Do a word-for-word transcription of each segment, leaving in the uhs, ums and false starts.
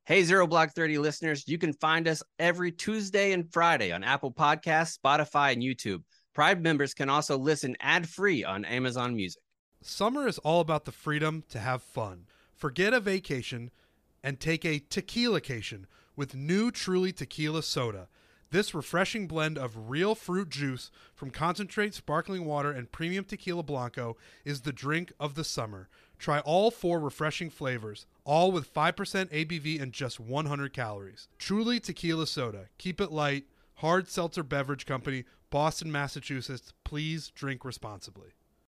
Hey, Zero Block thirty listeners, you can find us every Tuesday and Friday on Apple Podcasts, Spotify, and YouTube. Pride members can also listen ad-free on Amazon Music. Summer is all about the freedom to have fun. Forget a vacation and take a tequila-cation with new Truly Tequila Soda. This refreshing blend of real fruit juice from concentrate sparkling water and premium tequila blanco is the drink of the summer. Try all four refreshing flavors, all with five percent A B V and just one hundred calories. Truly Tequila Soda. Keep it light. Hard Seltzer Beverage Company, Boston, Massachusetts. Please drink responsibly.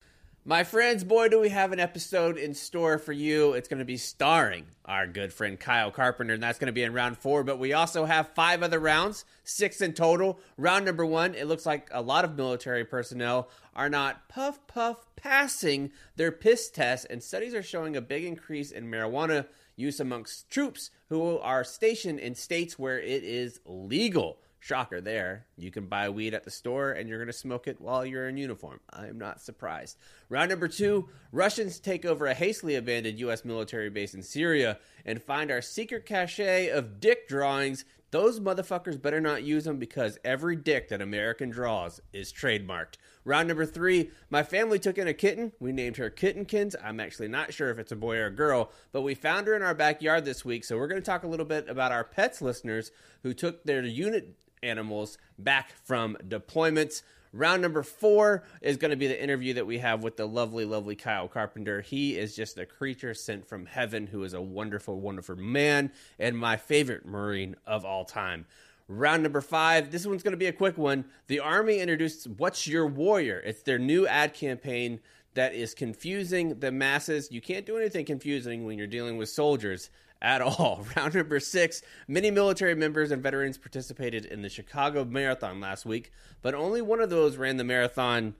My friends, boy, do we have an episode in store for you. It's going to be starring our good friend Kyle Carpenter, and that's going to be in round four. But we also have five other rounds, six in total. Round number one, it looks like a lot of military personnel are not puff, puff passing their piss test, and studies are showing a big increase in marijuana use amongst troops who are stationed in states where it is legal. Shocker there. You can buy weed at the store and you're going to smoke it while you're in uniform. I am not surprised. Round number two, Russians take over a hastily abandoned U S military base in Syria and find our secret cache of dick drawings. Those motherfuckers better not use them because every dick that American draws is trademarked. Round number three, my family took in a kitten. We named her Kittenkins. I'm actually not sure if it's a boy or a girl, but we found her in our backyard this week. So we're going to talk a little bit about our pets listeners who took their unit animals back from deployments. Round number four is going to be the interview that we have with the lovely, lovely Kyle Carpenter. He is just a creature sent from heaven who is a wonderful, wonderful man and my favorite Marine of all time. Round number five, this one's going to be a quick one. The Army introduced What's Your Warrior? It's their new ad campaign that is confusing the masses. You can't do anything confusing when you're dealing with soldiers at all. Round number six, many military members and veterans participated in the Chicago Marathon last week, but only one of those ran the marathon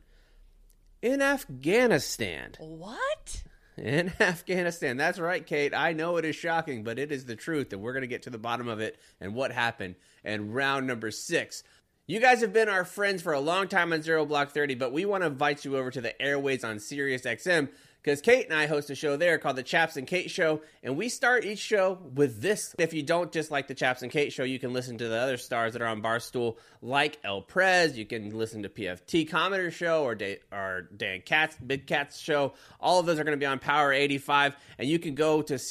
in Afghanistan. What? In Afghanistan. That's right, Kate. I know it is shocking, but it is the truth, and we're going to get to the bottom of it and what happened. And round number six. You guys have been our friends for a long time on Zero Block thirty, but we want to invite you over to the airways on Sirius X M because Kate and I host a show there called The Chaps and Kate Show, and we start each show with this. If you don't just like The Chaps and Kate Show, you can listen to the other stars that are on Barstool, like El Prez. You can listen to P F T Commenter Show or, Da- or Dan Katz, Big Cat's Show. All of those are going to be on Power eighty-five, and you can go to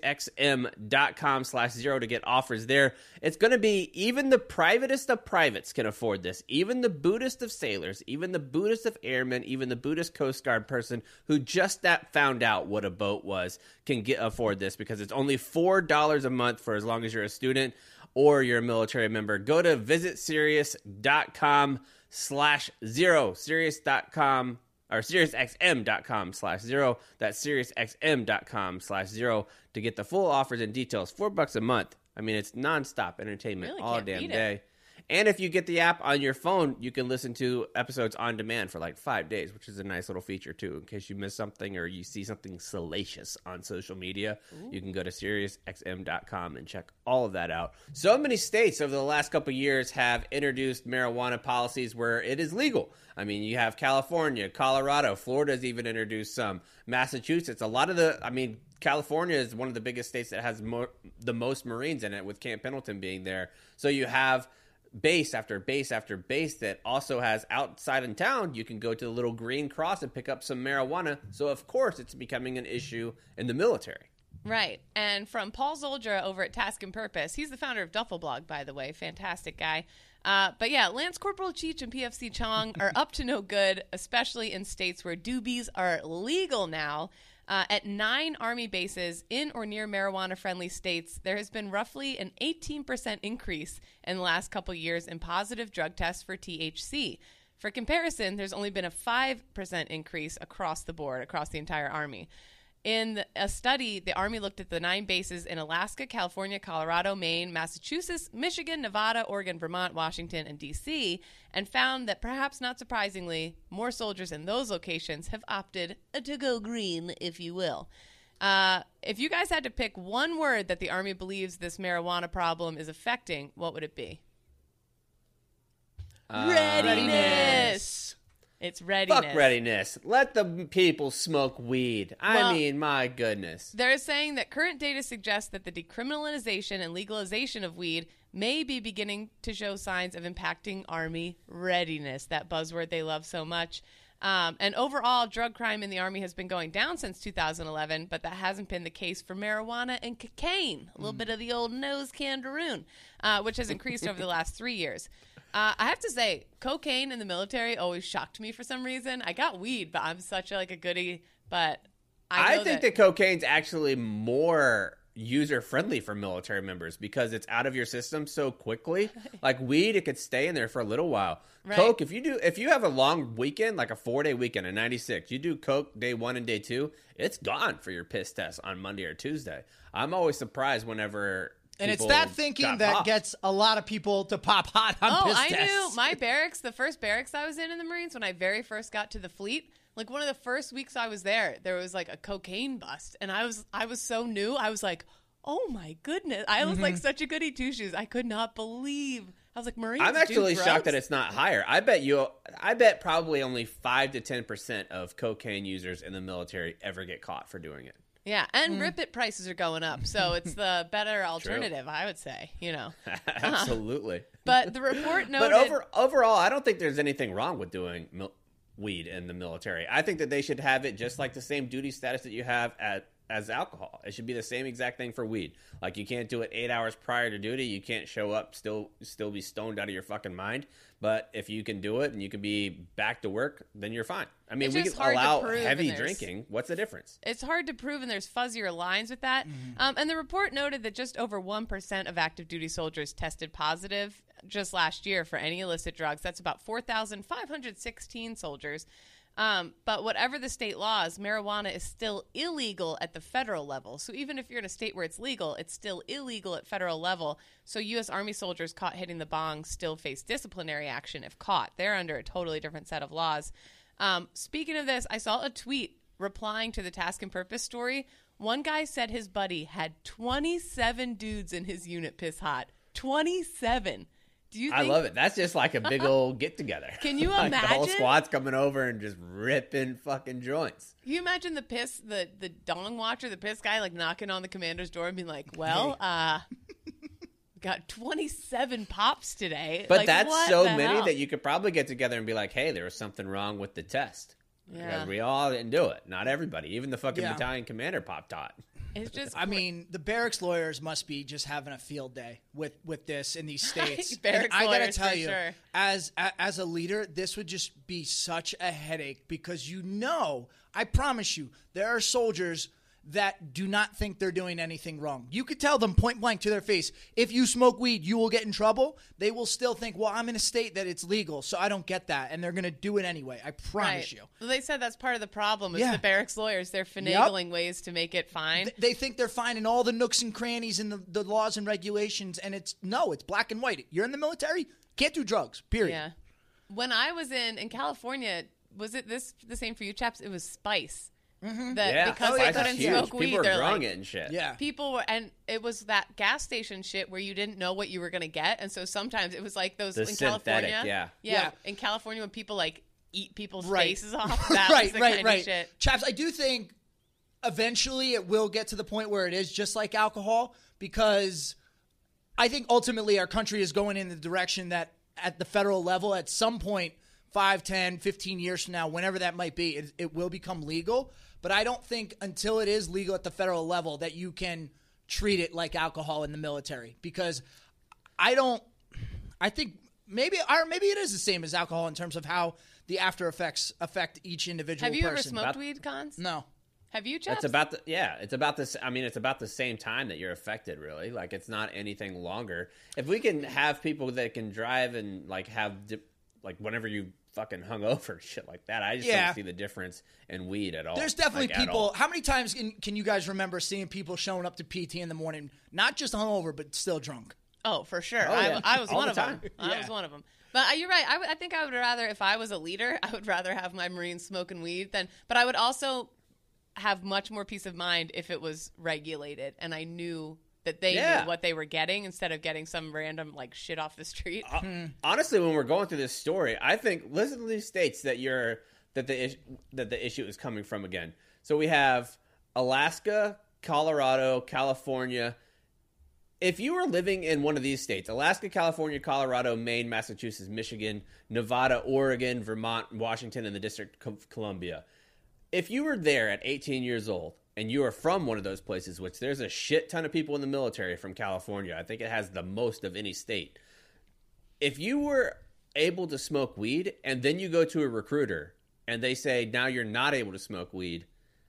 SiriusXM.com slash zero to get offers there. It's going to be, even the privatest of privates can afford this. Even the Buddhist of sailors, even the Buddhist of airmen, even the Buddhist Coast Guard person who just that found out what a boat was can get afford this because it's only four dollars a month for as long as you're a student or you're a military member. Go to visit Sirius.com slash zero. Sirius.com or SiriusXM.com slash zero. That's SiriusXM.com slash zero to get the full offers and details. Four bucks a month. I mean, it's nonstop entertainment Really all can't damn beat day. it. And if you get the app on your phone, you can listen to episodes on demand for like five days, which is a nice little feature too. In case you miss something or you see something salacious on social media, Ooh. You can go to Sirius X M dot com and check all of that out. So many states over the last couple of years have introduced marijuana policies where it is legal. I mean, you have California, Colorado, Florida's even introduced some. Massachusetts, a lot of the, I mean, California is one of the biggest states that has more, the most Marines in it, with Camp Pendleton being there. So you have base after base after base that also has outside in town. You can go to the little green cross and pick up some marijuana. So, of course, it's becoming an issue in the military. Right. And from Paul Zoldra over at Task and Purpose, he's the founder of Duffel Blog, by the way. Fantastic guy. Uh, but yeah, Lance Corporal Cheech and P F C Chong are up to no good, especially in states where doobies are legal now. Uh, at nine Army bases in or near marijuana-friendly states, there has been roughly an eighteen percent increase in the last couple years in positive drug tests for T H C. For comparison, there's only been a five percent increase across the board, across the entire Army. In a study, the Army looked at the nine bases in Alaska, California, Colorado, Maine, Massachusetts, Michigan, Nevada, Oregon, Vermont, Washington, and D C, and found that, perhaps not surprisingly, more soldiers in those locations have opted to go green, if you will. Uh, if you guys had to pick one word that the Army believes this marijuana problem is affecting, what would it be? Uh, Readiness. It's readiness. Fuck readiness. Let the people smoke weed. I Well, mean, my goodness. They're saying that current data suggests that the decriminalization and legalization of weed may be beginning to show signs of impacting Army readiness, that buzzword they love so much. Um, and overall, drug crime in the Army has been going down since two thousand eleven, but that hasn't been the case for marijuana and cocaine, a little mm. bit of the old nose candaroon, uh, which has increased over the last three years. Uh, I have to say, cocaine in the military always shocked me for some reason. I got weed, but I'm such a, like a goodie. But I, know I think that, that cocaine's actually more user-friendly for military members because it's out of your system so quickly. Like weed, it could stay in there for a little while. Right. Coke, if you do, if you have a long weekend, like a four-day weekend, a ninety-six, you do coke day one and day two, it's gone for your piss test on Monday or Tuesday. I'm always surprised whenever. And it's that thinking that popped. gets a lot of people to pop hot on oh, piss I tests. knew my barracks, the first barracks I was in in the Marines, when I very first got to the fleet, like one of the first weeks I was there, there was like a cocaine bust. And I was I was so new. I was like, oh my goodness. I was mm-hmm. like such a goody two-shoes. I could not believe. I was like, Marines I'm actually do shocked drugs? that it's not higher. I bet you, I bet probably only five to ten percent of cocaine users in the military ever get caught for doing it. Yeah, and mm. Rip It prices are going up, so it's the better alternative, True. I would say, you know. Absolutely. Uh, but the report noted... But over, overall, I don't think there's anything wrong with doing mil- weed in the military. I think that they should have it just like the same duty status that you have at as alcohol. It should be the same exact thing for weed. Like, you can't do it eight hours prior to duty. You can't show up, still still be stoned out of your fucking mind. But if you can do it and you can be back to work, then you're fine. I mean, it's we can allow heavy drinking. What's the difference? It's hard to prove, and there's fuzzier lines with that. Mm-hmm. Um, and the report noted that just over one percent of active duty soldiers tested positive just last year for any illicit drugs. That's about four thousand five hundred sixteen soldiers. Um, but whatever the state laws, marijuana is still illegal at the federal level. So even if you're in a state where it's legal, it's still illegal at federal level. So U S. Army soldiers caught hitting the bong still face disciplinary action if caught. They're under a totally different set of laws. Um, speaking of this, I saw a tweet replying to the Task and Purpose story. One guy said his buddy had twenty-seven dudes in his unit piss hot. twenty-seven. Do you think... I love it. That's just like a big old get together. Can you like imagine? The whole squad's coming over and just ripping fucking joints. Can you imagine the piss, the, the dong watcher, the piss guy, like knocking on the commander's door and being like, well, uh, got twenty-seven pops today. But like, that's so many hell? that you could probably get together and be like, hey, there was something wrong with the test. Yeah. Because we all didn't do it. Not everybody. Even the fucking Yeah. battalion commander popped hot. It's just. I mean, the barracks lawyers must be just having a field day with, with this in these states. Barracks and I gotta lawyers, tell for you, sure. as a, as a leader, this would just be such a headache because you know, I promise you, there are soldiers that do not think they're doing anything wrong. You could tell them point blank to their face, if you smoke weed, you will get in trouble. They will still think, well, I'm in a state that it's legal, so I don't get that. And they're going to do it anyway. I promise right. you. Well, they said that's part of the problem is Yeah. the barracks lawyers. They're finagling yep. ways to make it fine. Th- they think they're finding all the nooks and crannies in the, the laws and regulations, and it's, no, it's black and white. You're in the military, can't do drugs, period. Yeah. When I was in, in California, was it this the same for you chaps? It was spice. Mm-hmm. That yeah. because oh, they that's couldn't huge. smoke weed, People were they're growing like, it and shit. Yeah. People were, and it was that gas station shit where you didn't know what you were going to get, and so sometimes it was like those The in synthetic, California. yeah. yeah, Yeah. in California when people like eat people's Right. faces off. That right, was the right, kind right. of shit. Chaps, I do think eventually it will get to the point where it is just like alcohol because I think ultimately our country is going in the direction that at the federal level at some point, five, ten, fifteen years from now, whenever that might be, it, it will become legal. But I don't think until it is legal at the federal level that you can treat it like alcohol in the military because I don't – I think maybe or maybe it is the same as alcohol in terms of how the after effects affect each individual Have you person. ever smoked About- weed, Cons? No. Have you, chaps? It's about the yeah. It's about this. I mean, it's about the same time that you're affected. Really, like it's not anything longer. If we can have people that can drive and like have di- like whenever you fucking hungover shit like that, I just Yeah. don't see the difference in weed at all. There's definitely like, at people. all. How many times can, can you guys remember seeing people showing up to P T in the morning, not just hungover, but still drunk? Oh, for sure. Oh, I, yeah. I was All one the of time. them. I Yeah. was one of them. But uh, you're right. I, w- I think I would rather, if I was a leader, I would rather have my Marines smoking weed than. But I would also have much more peace of mind if it was regulated and I knew that they Yeah. knew what they were getting instead of getting some random like shit off the street. Uh, honestly, when we're going through this story, I think listen to these states that you're that the is- that the issue is coming from again. So we have Alaska, Colorado, California. If you were living in one of these states, Alaska, California, Colorado, Maine, Massachusetts, Michigan, Nevada, Oregon, Vermont, Washington, and the District of Columbia, if you were there at eighteen years old and you are from one of those places, which there's a shit ton of people in the military from California, I think it has the most of any state. If you were able to smoke weed and then you go to a recruiter and they say, now you're not able to smoke weed,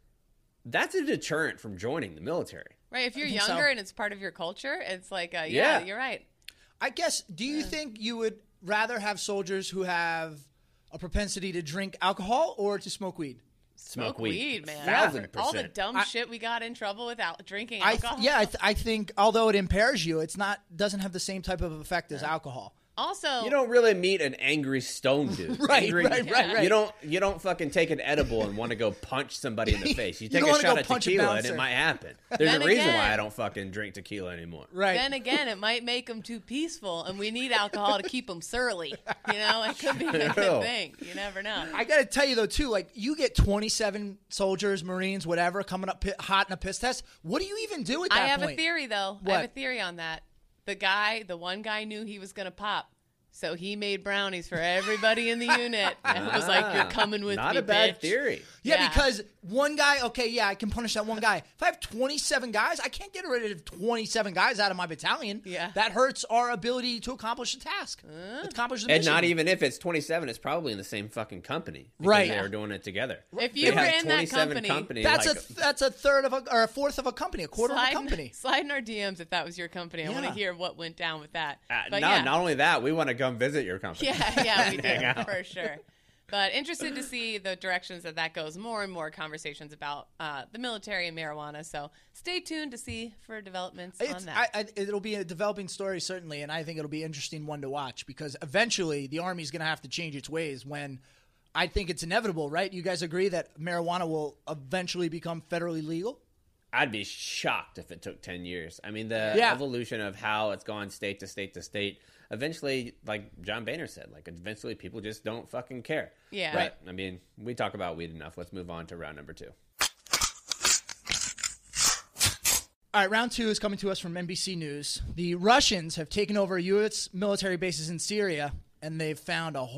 that's a deterrent from joining the military. Right. If you're think younger so. and it's part of your culture, it's like, uh, yeah, Yeah. you're right. I guess, do you think you would rather have soldiers who have a propensity to drink alcohol or to smoke weed? Smoke, weed, man. Thousand All the percent. dumb I- shit we got in trouble with al- drinking I th- alcohol. yeah, I, th- I think although it impairs you, it's not doesn't have the same type of effect as alcohol. Also, You don't really meet an angry stone dude. Right, Angry- right, right, right. You don't you don't fucking take an edible and want to go punch somebody in the face. You You take don't a wanna shot go of punch a tequila and bouncer. it might happen. There's Then a reason again- why I don't fucking drink tequila anymore. Right. then again, it might make them too peaceful, and we need alcohol to keep them surly. You know, it could be a True. good thing. You never know. I got to tell you though too, like you get twenty-seven soldiers, Marines, whatever, coming up pi- hot in a piss test. What do you even do at that I have point? a theory, though. I What? have a theory on that. The guy, the one guy knew he was going to pop. So he made brownies for everybody in the unit. And it was like, you're coming with Not me, a bad bitch. theory. Yeah, Yeah. because one guy, okay, yeah, I can punish that one guy. If I have twenty-seven guys, I can't get rid of twenty-seven guys out of my battalion. Yeah. That hurts our ability to accomplish the task. Accomplish the And mission. not even if it's twenty-seven, it's probably in the same fucking company. because Right. They were doing it together. If They you were had in that twenty-seven company, company, That's like, a that's a third of a or a fourth of a company, a quarter slide, of a company. slide in our D Ms if that was your company. I want Yeah. to hear what went down with that. uh, But no, yeah. not only that, we want to come visit your company. Yeah, yeah, we Hang do out. for sure. But interested to see the directions that that goes. More and more conversations about uh, the military and marijuana. So stay tuned to see for developments on It's, that. I, I, it'll be a developing story, certainly, and I think it'll be an interesting one to watch because eventually the Army's going to have to change its ways when I think it's inevitable, right? You guys agree that marijuana will eventually become federally legal? I'd be shocked if it took ten years. I mean, the Yeah. evolution of how it's gone state to state to state, eventually, like John Boehner said, like eventually people just don't fucking care. Yeah. But, Right. I mean, we talk about weed enough. Let's move on to round number two. All right, round two is coming to us from N B C News. The Russians have taken over U S military bases in Syria, and they've found a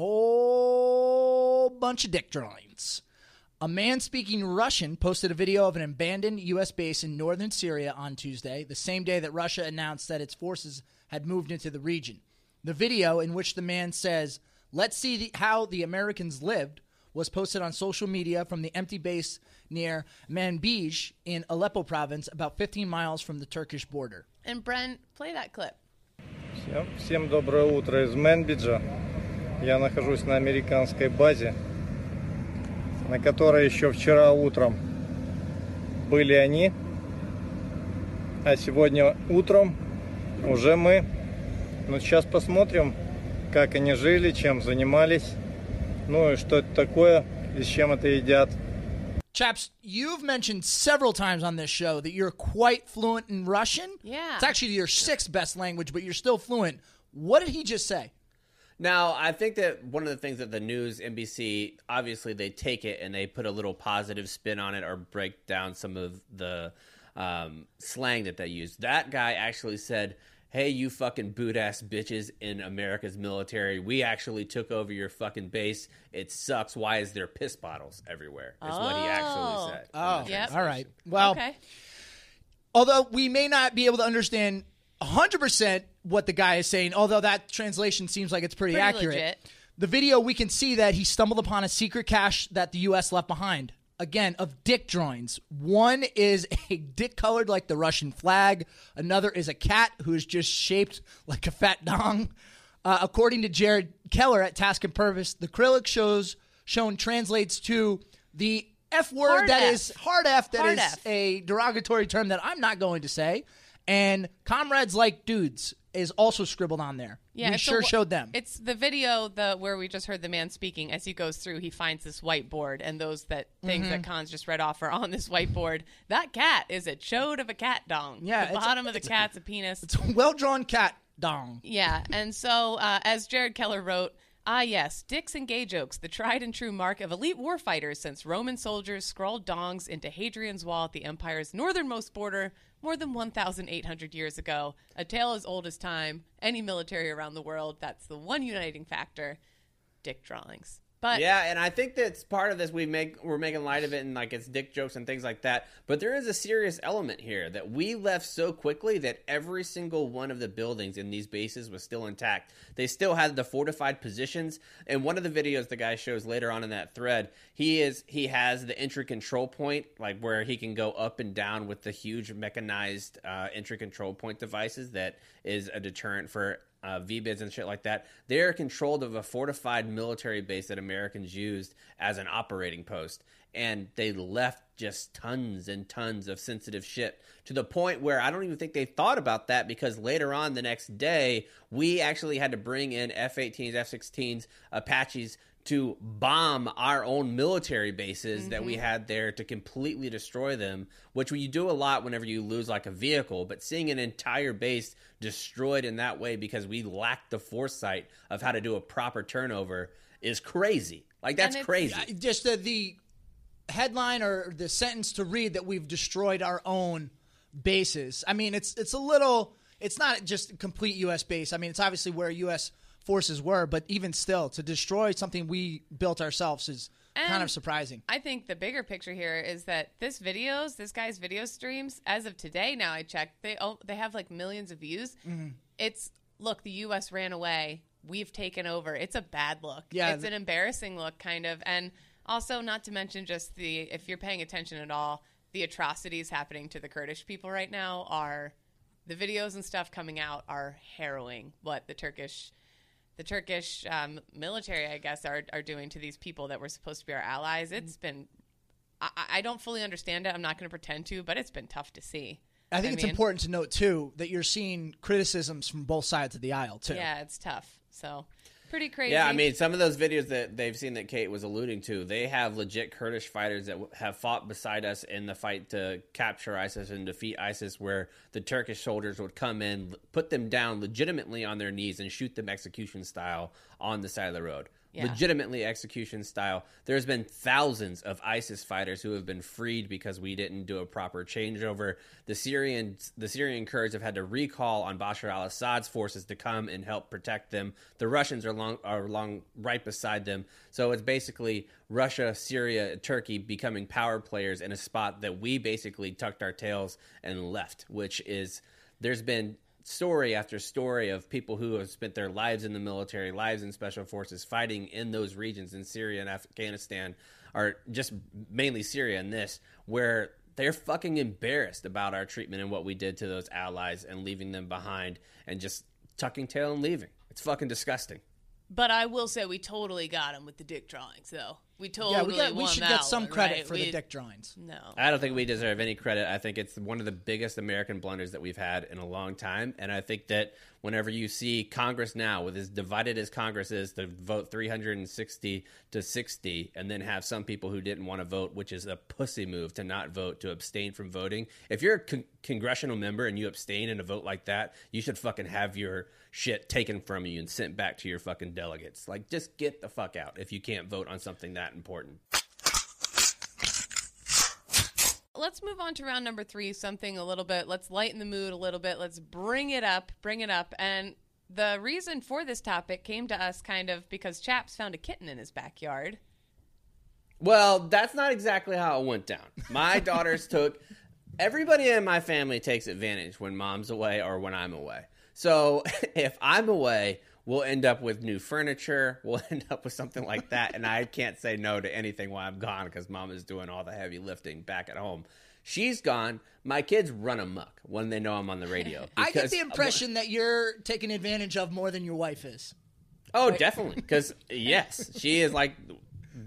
whole bunch of dick drawings. A man speaking Russian posted a video of an abandoned U S base in northern Syria on Tuesday, the same day that Russia announced that its forces had moved into the region. The video, in which the man says, "Let's see the, how the Americans lived," was posted on social media from the empty base near Manbij in Aleppo province, about fifteen miles from the Turkish border. and Brent, play that clip. Всем, всем доброе утро из Мэнбиджа. Я нахожусь на американской базе, на которой еще вчера утром были они, а сегодня утром уже мы. Ну, сейчас посмотрим, как они жили, чем занимались, ну и что это такое, и с чем это едят. Chaps, you've mentioned several times on this show that you're quite fluent in Russian. Yeah. It's actually your sixth best language, but you're still fluent. What did he just say? Now, I think that one of the things that the news, N B C, obviously they take it and they put a little positive spin on it or break down some of the um, slang that they use. That guy actually said, "Hey, you fucking boot-ass bitches in America's military, we actually took over your fucking base. It sucks. Why is there piss bottles everywhere?" Is what he Oh. actually said. Oh, Yep. all right. Well, Okay. although we may not be able to understand one hundred percent what the guy is saying, although that translation seems like it's pretty, Pretty accurate. legit. The video, we can see that he stumbled upon a secret cache that the U S left behind. Again, of dick drawings. One is a dick colored like the Russian flag. Another is a cat who is just shaped like a fat dong. Uh, according to Jared Keller at Task and Purpose, the acrylic shows shown translates to the F word Hard that F. is hard F, that Hard is F. a derogatory term that I'm not going to say. And comrades like dudes is also scribbled on there. Yeah, we it's sure a, showed them. It's the video the where we just heard the man speaking. As he goes through, he finds this whiteboard, and those that things Mm-hmm. that Khan's just read off are on this whiteboard. That cat is a chode of a cat dong. Yeah, the it's a- bottom of the it's a- cat's a penis. It's a well-drawn cat dong. Yeah, and so uh, as Jared Keller wrote, ah yes, dicks and gay jokes, the tried and true mark of elite warfighters since Roman soldiers scrawled dongs into Hadrian's Wall at the empire's northernmost border more than one thousand eight hundred years ago. A tale as old as time, any military around the world, that's the one uniting factor, dick drawings. But Yeah, and I think that's part of this. We make we're making light of it, and like it's dick jokes and things like that. But there is a serious element here that we left so quickly that every single one of the buildings in these bases was still intact. They still had the fortified positions. And one of the videos the guy shows later on in that thread, he is he has the entry control point, like where he can go up and down with the huge mechanized uh, entry control point devices that is a deterrent for Uh, V BIDs and shit like that. They're controlled of a fortified military base that Americans used as an operating post. And they left just tons and tons of sensitive shit to the point where I don't even think they thought about that, because later on the next day, we actually had to bring in F eighteens, F sixteens, Apaches to bomb our own military bases mm-hmm. that we had there to completely destroy them, which you do a lot whenever you lose like a vehicle. But seeing an entire base destroyed in that way because we lacked the foresight of how to do a proper turnover is crazy. Like, that's crazy. Just the, the headline or the sentence to read that we've destroyed our own bases. I mean, it's it's a little, it's not just a complete U S base. I mean, it's obviously where U S forces were, but even still, to destroy something we built ourselves is and kind of surprising. I think the bigger picture here is that this videos, this guy's video streams, as of today, now I checked, they oh, they have like millions of views. Mm-hmm. It's, look, the U S ran away. We've taken over. It's a bad look. Yeah, it's an embarrassing look, kind of. And also, not to mention just the, if you're paying attention at all, the atrocities happening to the Kurdish people right now are, the videos and stuff coming out are harrowing. What the Turkish... The Turkish um, military, I guess, are are doing to these people that were supposed to be our allies. It's been, I, I don't fully understand it. I'm not going to pretend to, but it's been tough to see. I think I it's mean, important to note, too, that you're seeing criticisms from both sides of the aisle, too. Yeah, it's tough. So, pretty crazy. Yeah, I mean, some of those videos that they've seen that Kate was alluding to, they have legit Kurdish fighters that w- have fought beside us in the fight to capture ISIS and defeat ISIS, where the Turkish soldiers would come in, put them down legitimately on their knees, and shoot them execution style on the side of the road. Yeah. Legitimately execution style. There's been thousands of ISIS fighters who have been freed because we didn't do a proper changeover. The Syrians, the Syrian Kurds have had to recall on Bashar al-Assad's forces to come and help protect them. The Russians are long, are long right beside them. So it's basically Russia, Syria, Turkey becoming power players in a spot that we basically tucked our tails and left, which is, there's been story after story of people who have spent their lives in the military, lives in special forces, fighting in those regions in Syria and Afghanistan, or just mainly Syria in this, where they're fucking embarrassed about our treatment and what we did to those allies and leaving them behind and just tucking tail and leaving. It's fucking disgusting. But I will say we totally got him with the dick drawings, though. We totally yeah, we, got, we won should that get some one, credit right? for we, the dick drawings. No. I don't think we deserve any credit. I think it's one of the biggest American blunders that we've had in a long time. And I think that whenever you see Congress now, with as divided as Congress is, to vote three hundred sixty to sixty, and then have some people who didn't want to vote, which is a pussy move to not vote, to abstain from voting. If you're a con- congressional member and you abstain in a vote like that, you should fucking have your shit taken from you and sent back to your fucking delegates. Like, just get the fuck out if you can't vote on something that important. Let's move on to round number three, something a little bit, let's lighten the mood a little bit. Let's bring it up, bring it up. And the reason for this topic came to us kind of because Chaps found a kitten in his backyard. Well, that's not exactly how it went down. My daughters took, everybody in my family takes advantage when mom's away or when I'm away. So if I'm away, we'll end up with new furniture. We'll end up with something like that. And I can't say no to anything while I'm gone because mom is doing all the heavy lifting back at home. She's gone. My kids run amok when they know I'm on the radio. I get the impression that you're taking advantage of more than your wife is. Oh, right? Definitely. Because, yes, she is like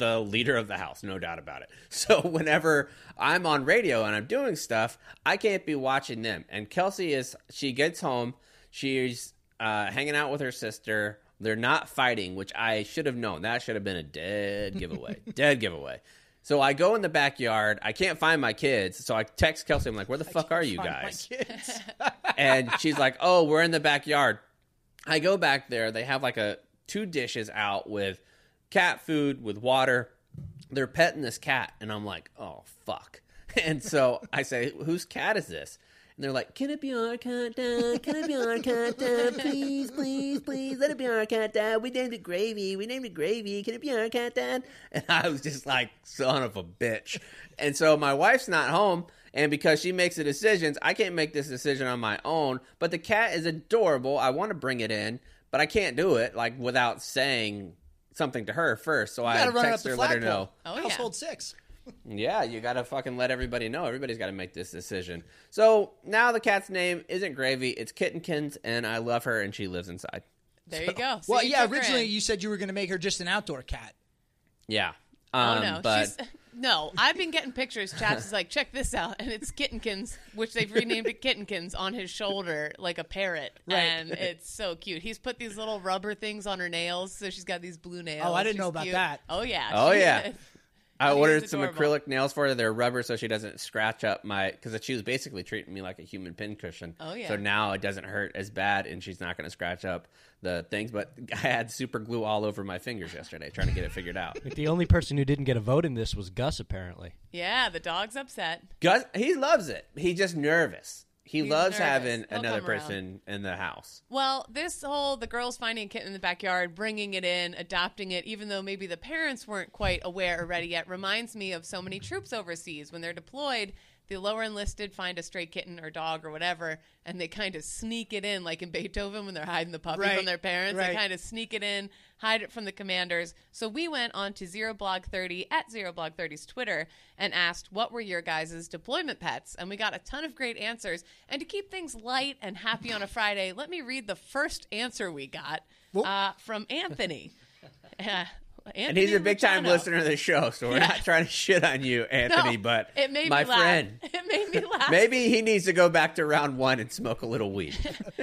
the leader of the house, no doubt about it. So whenever I'm on radio and I'm doing stuff, I can't be watching them. And Kelsey is, she gets home, she's uh, hanging out with her sister. They're not fighting, which I should have known. That should have been a dead giveaway. Dead giveaway. So I go in the backyard. I can't find my kids. So I text Kelsey. I'm like, where the I fuck can't are you find guys? my kids. And she's like, oh, we're in the backyard. I go back there. They have like a two dishes out with cat food, with water. They're petting this cat. And I'm like, oh, fuck. And so I say, whose cat is this? And they're like, can it be our cat, Dad? Can it be our cat, Dad? Please, please, please, let it be our cat, Dad. We named it Gravy. We named it Gravy. Can it be our cat, Dad? And I was just like, son of a bitch. And so my wife's not home, and because she makes the decisions, I can't make this decision on my own. But the cat is adorable. I want to bring it in, but I can't do it like without saying something to her first. So You I gotta run it up text the her, let her flagpole. know. Oh, yeah. Household six. Yeah, you got to fucking let everybody know. Everybody's got to make this decision. So now the cat's name isn't Gravy. It's Kittenkins, and I love her, and she lives inside. There you go. So Well, you yeah, took her originally in. you said you were going to make her just an outdoor cat. Yeah. Oh Um, no, but she's no. I've been getting pictures. Chaps is like, check this out, and it's Kittenkins, which they've renamed it Kittenkins, on his shoulder like a parrot, Right. and it's so cute. He's put these little rubber things on her nails, so she's got these blue nails. Oh, I didn't She's know about cute. that. Oh yeah. Oh, she yeah. is. I She ordered is some adorable. acrylic nails for her. They're rubber, so she doesn't scratch up my... Because she was basically treating me like a human pincushion. Oh, yeah. So now it doesn't hurt as bad, and she's not going to scratch up the things. But I had super glue all over my fingers yesterday trying to get it figured out. The only person who didn't get a vote in this was Gus, apparently. Yeah, the dog's upset. Gus, he loves it. He's just nervous. He He's loves nervous. having He'll another come around. person in the house. Well, this whole the girls finding a kitten in the backyard, bringing it in, adopting it, even though maybe the parents weren't quite aware or ready yet, reminds me of so many troops overseas. When they're deployed, the lower enlisted find a stray kitten or dog or whatever, and they kind of sneak it in, like in Beethoven when they're hiding the puppy Right, from their parents. right. They kind of sneak it in, hide it from the commanders. So we went on to Zero Blog thirty at Zero Blog thirty's Twitter and asked, what were your guys' deployment pets? And we got a ton of great answers. And to keep things light and happy on a Friday, let me read the first answer we got uh, from Anthony. Uh, And he's a big time listener to the show, so we're Yeah. not trying to shit on you, Anthony, No, but it made my me laugh. friend, It made me laugh. maybe he needs to go back to round one and smoke a little weed.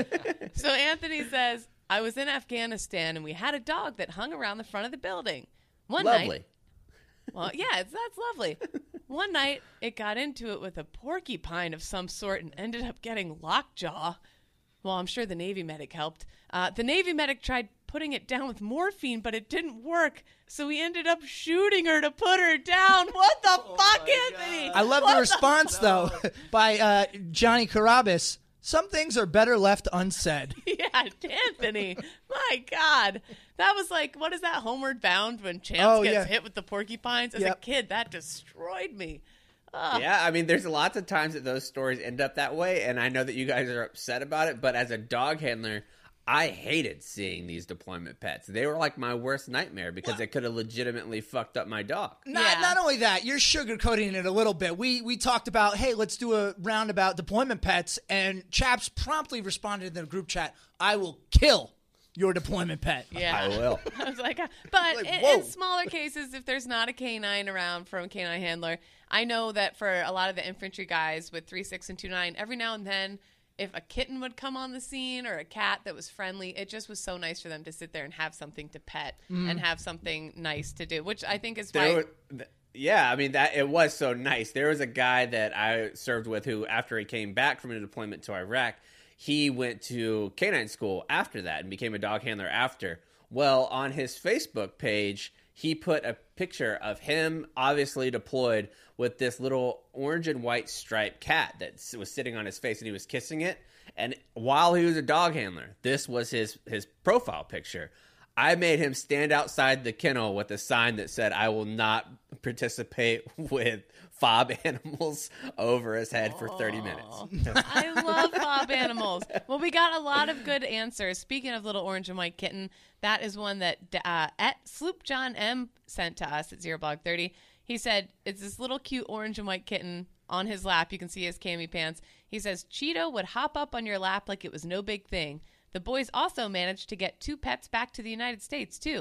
So Anthony says, I was in Afghanistan and we had a dog that hung around the front of the building. One Lovely. night. Well, yeah, it's, that's lovely. One night, it got into it with a porcupine of some sort and ended up getting lockjaw. Well, I'm sure the Navy medic helped. Uh, the Navy medic tried putting it down with morphine, but it didn't work. So he ended up shooting her to put her down. What the fuck, Anthony? I love What the response, though, by uh, Johnny Carabas. Some things are better left unsaid. Yeah, Anthony. My God. That was like, what is that, Homeward Bound, when Chance Oh, gets yeah. hit with the porcupines? As a Yep. kid, that destroyed me. Yeah, I mean, there's lots of times that those stories end up that way, and I know that you guys are upset about it, but as a dog handler, I hated seeing these deployment pets. They were like my worst nightmare because it could have legitimately fucked up my dog. Not, Yeah. not only that, you're sugarcoating it a little bit. We we talked about, hey, let's do a round about deployment pets, and Chaps promptly responded in the group chat, I will kill your deployment pet. Yeah. I will. I was like, uh, but Like, in, whoa. in smaller cases, if there's not a canine around from a canine handler, I know that for a lot of the infantry guys with three six and two nine, every now and then, if a kitten would come on the scene or a cat that was friendly, it just was so nice for them to sit there and have something to pet and have something nice to do, which I think is There why. were, th- yeah, I mean that it was so nice. There was a guy that I served with who, after he came back from a deployment to Iraq, he went to canine school after that and became a dog handler after. Well, on his Facebook page, he put a picture of him, obviously deployed, with this little orange and white striped cat that s- was sitting on his face, and he was kissing it. And while he was a dog handler, this was his his profile picture. I made him stand outside the kennel with a sign that said, I will not participate with fob animals over his head for thirty minutes. I love fob animals. Well, we got a lot of good answers. Speaking of little orange and white kitten, that is one that uh, at Sloop John M sent to us at Zero Blog thirty. He said, it's this little cute orange and white kitten on his lap. You can see his cami pants. He says, Cheeto would hop up on your lap like it was no big thing. The boys also managed to get two pets back to the United States, too.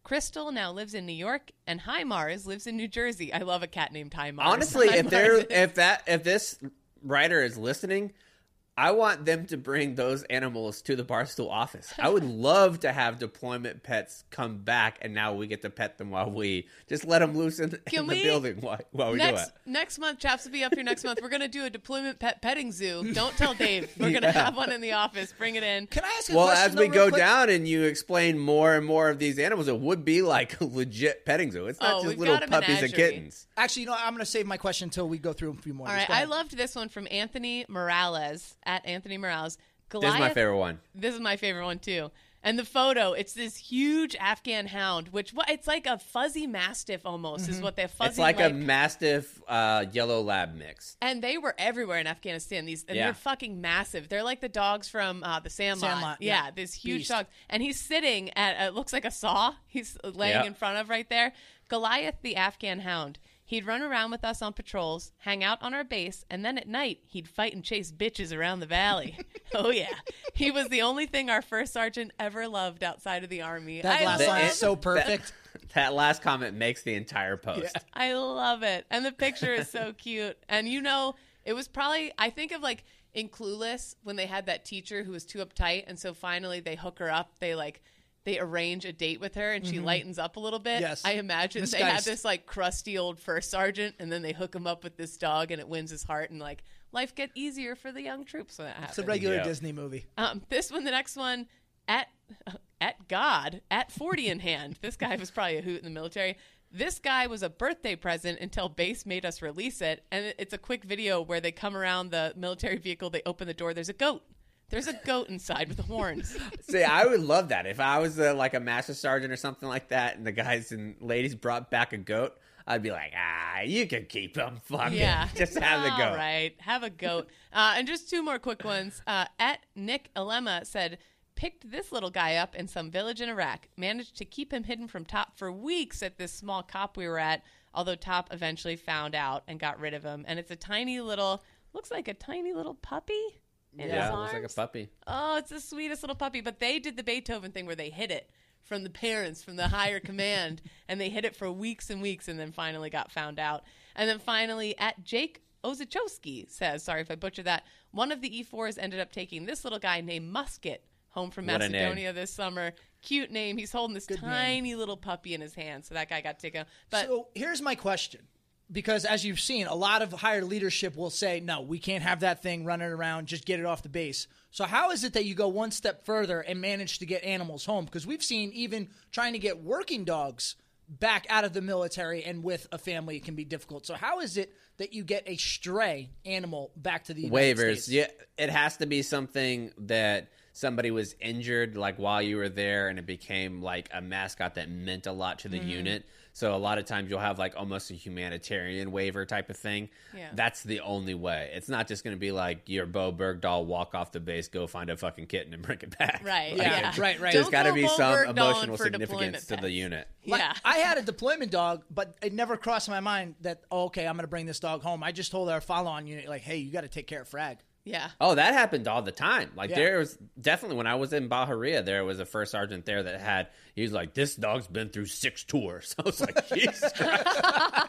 Crystal now lives in New York, and Hi Mars lives in New Jersey. I love a cat named Hi Mars. Honestly, Hi if Mars they're is- if that if this writer is listening, I want them to bring those animals to the Barstool office. I would love to have deployment pets come back, and now we get to pet them while we just let them loose in, Can in the we- building while, while we next do it. next month, Chaps will be up here next month. We're gonna do a deployment pet petting zoo. Don't tell Dave. We're gonna Yeah. have one in the office. Bring it in. Can I ask a Well, question? as though, we real go quick? down and you explain more and more of these animals, it would be like a legit petting zoo. It's not Oh, just we've little got a puppies and menagerie. kittens. Actually, you know, what? I'm going to save my question until we go through a few more. All Just right, go I ahead. loved this one from Anthony Morales at Anthony Morales. This Goliath, is my favorite one. This is my favorite one too. And the photo, it's this huge Afghan hound, which what it's like a fuzzy mastiff almost is what they're fuzzy. It's like, a mastiff uh, yellow lab mix. and they were everywhere in Afghanistan. These and Yeah. they're fucking massive. They're like the dogs from uh, the Sandlot. Sandlot, yeah, yeah. this huge Beast. dog. And he's sitting at it looks like a saw. He's laying Yeah. in front of right there. Goliath, the Afghan hound. He'd run around with us on patrols, hang out on our base, and then at night, he'd fight and chase bitches around the valley. Oh, yeah. He was the only thing our first sergeant ever loved outside of the Army. That I last love line it. is so perfect. That last comment makes the entire post. Yeah. I love it. And the picture is so cute. And you know, it was probably, I think of like in Clueless when they had that teacher who was too uptight. And so finally they hook her up. They like, they arrange a date with her and she lightens up a little bit. Yes. I imagine Miss they had Geist. this like crusty old first sergeant and then they hook him up with this dog and it wins his heart and like life get easier for the young troops when that happens. It's a regular Yeah. Disney movie. Um, this one, the next one, at at God, at forty in hand. This guy was probably a hoot in the military. This guy was a birthday present until base made us release it. And it- it's a quick video where they come around the military vehicle, they open the door, there's a goat. There's a goat inside with horns. See, I would love that. If I was uh, like a master sergeant or something like that, and the guys and ladies brought back a goat, I'd be like, ah, you can keep them. Fuck Yeah. it. Just have the All goat. right. Have a goat. Uh, and just two more quick ones. Uh, at Nick Alema said, picked this little guy up in some village in Iraq. Managed to keep him hidden from Top for weeks at this small cop we were at, although Top eventually found out and got rid of him. And it's a tiny little, looks like a tiny little puppy in his Yeah, arms. looks like a puppy. Oh, it's the sweetest little puppy. But they did the Beethoven thing where they hid it from the parents, from the higher command, and they hid it for weeks and weeks and then finally got found out. And then finally, at Jake Ozaczowski says, sorry if I butchered that, one of the E fours ended up taking this little guy named Musket home from What a name. Macedonia this summer. Cute name. He's holding this Good name. tiny little puppy in his hand. So that guy got taken. But so here's my question. Because as you've seen, a lot of higher leadership will say, no, we can't have that thing running around, just get it off the base. So how is it that you go one step further and manage to get animals home? Because we've seen even trying to get working dogs back out of the military and with a family it can be difficult. So how is it that you get a stray animal back to the United Waivers. States? Yeah, it has to be something that somebody was injured like while you were there and it became like a mascot that meant a lot to the Mm-hmm. unit. So a lot of times you'll have like almost a humanitarian waiver type of thing. Yeah. That's the only way. It's not just going to be like your Bo Bergdahl walk off the base, go find a fucking kitten and bring it back. Right, Like, yeah. it- Right, right. There's Don't got to go be Bo some Bergdahl emotional for significance deployment to the pets. unit. Like, yeah. I had a deployment dog, but it never crossed my mind that, oh, okay, I'm going to bring this dog home. I just told our follow-on unit, like, hey, you got to take care of Frag. yeah. Oh, that happened all the time. Like Yeah. there was definitely when I was in Bahia, there was a first sergeant there that had. He was like, "This dog's been through six tours." I was like, "Jesus Christ."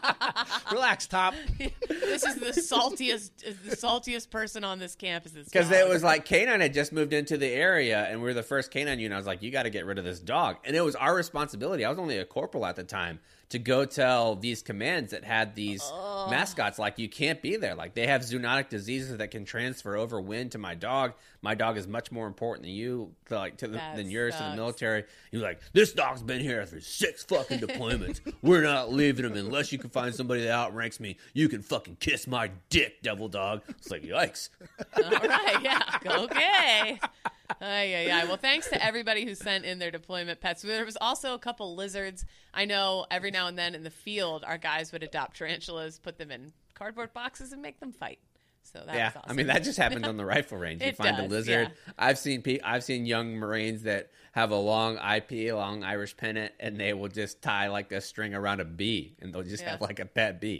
Relax, Top. This is the saltiest, the saltiest person on this camp is this Because dog. it was like Canine had just moved into the area, and we were the first Canine unit. I was like, "You got to get rid of this dog," and it was our responsibility. I was only a corporal at the time to go tell these commands that had these mascots, like, you can't be there. Like, they have zoonotic diseases that can transfer over wind to my dog. My dog is much more important than you, to, like, to the, That than yours to the sucks. military. He was like, "This dog's been here for six fucking deployments. We're not leaving him unless you can find somebody that outranks me. You can fucking kiss my dick, devil dog." It's like, yikes. All right, yeah, okay. Ay, ay, ay. Well, thanks to everybody who sent in their deployment pets. There was also a couple lizards. I know every now and then in the field, our guys would adopt tarantulas, put them in cardboard boxes, and make them fight. So that Yeah, was awesome. I mean that just happens on the rifle range. You It find a does, lizard. yeah. I've seen pe- I've seen young Marines that have a long I P, a long Irish pennant, and they will just tie like a string around a bee, and they'll just Yeah. have like a pet bee.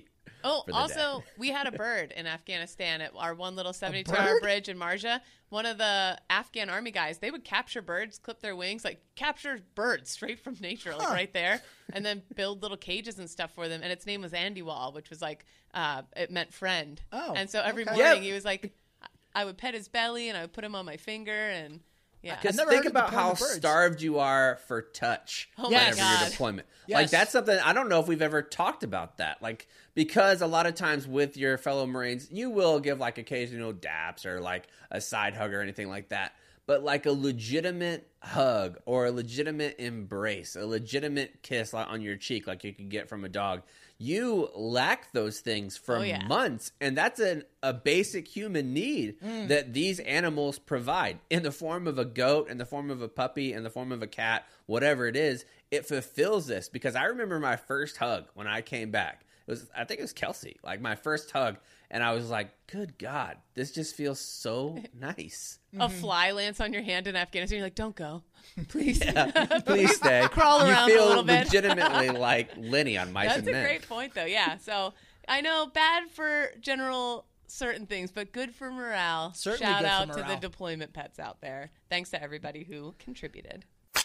Oh, for the also, day. we had a bird in Afghanistan at our one little seventy-two hour bridge in Marja. One of the Afghan army guys, they would capture birds, clip their wings, like capture birds straight from nature, like Huh. right there, and then build little cages and stuff for them. And its name was Andiwal, which was like, uh, it meant friend. Oh, And so every okay. morning Yeah. he was like, I would pet his belly and I would put him on my finger and yeah. Because never think heard of the about point how of birds. starved you are for touch Oh my whenever God. your deployment. Yes. Like that's something I don't know if we've ever talked about that. Like because a lot of times with your fellow Marines, you will give like occasional daps or like a side hug or anything like that. But like a legitimate hug or a legitimate embrace, a legitimate kiss like on your cheek, like you could get from a dog, you lack those things for Oh, yeah. months. And that's an, a basic human need that these animals provide in the form of a goat, in the form of a puppy, in the form of a cat, whatever it is. It fulfills this because I remember my first hug when I came back. It was, I think it was Kelsey, like my first hug. And I was like, good God, this just feels so nice. A fly lands on your hand in Afghanistan. You're like, don't go. Please. Please stay. Crawl around you a feel little bit. legitimately like Lenny on Mice That's and a Men. great point, though. Yeah. So I know bad for general certain things, but good for morale. Certainly Shout good for out to the morale. deployment pets out there. Thanks to everybody who contributed.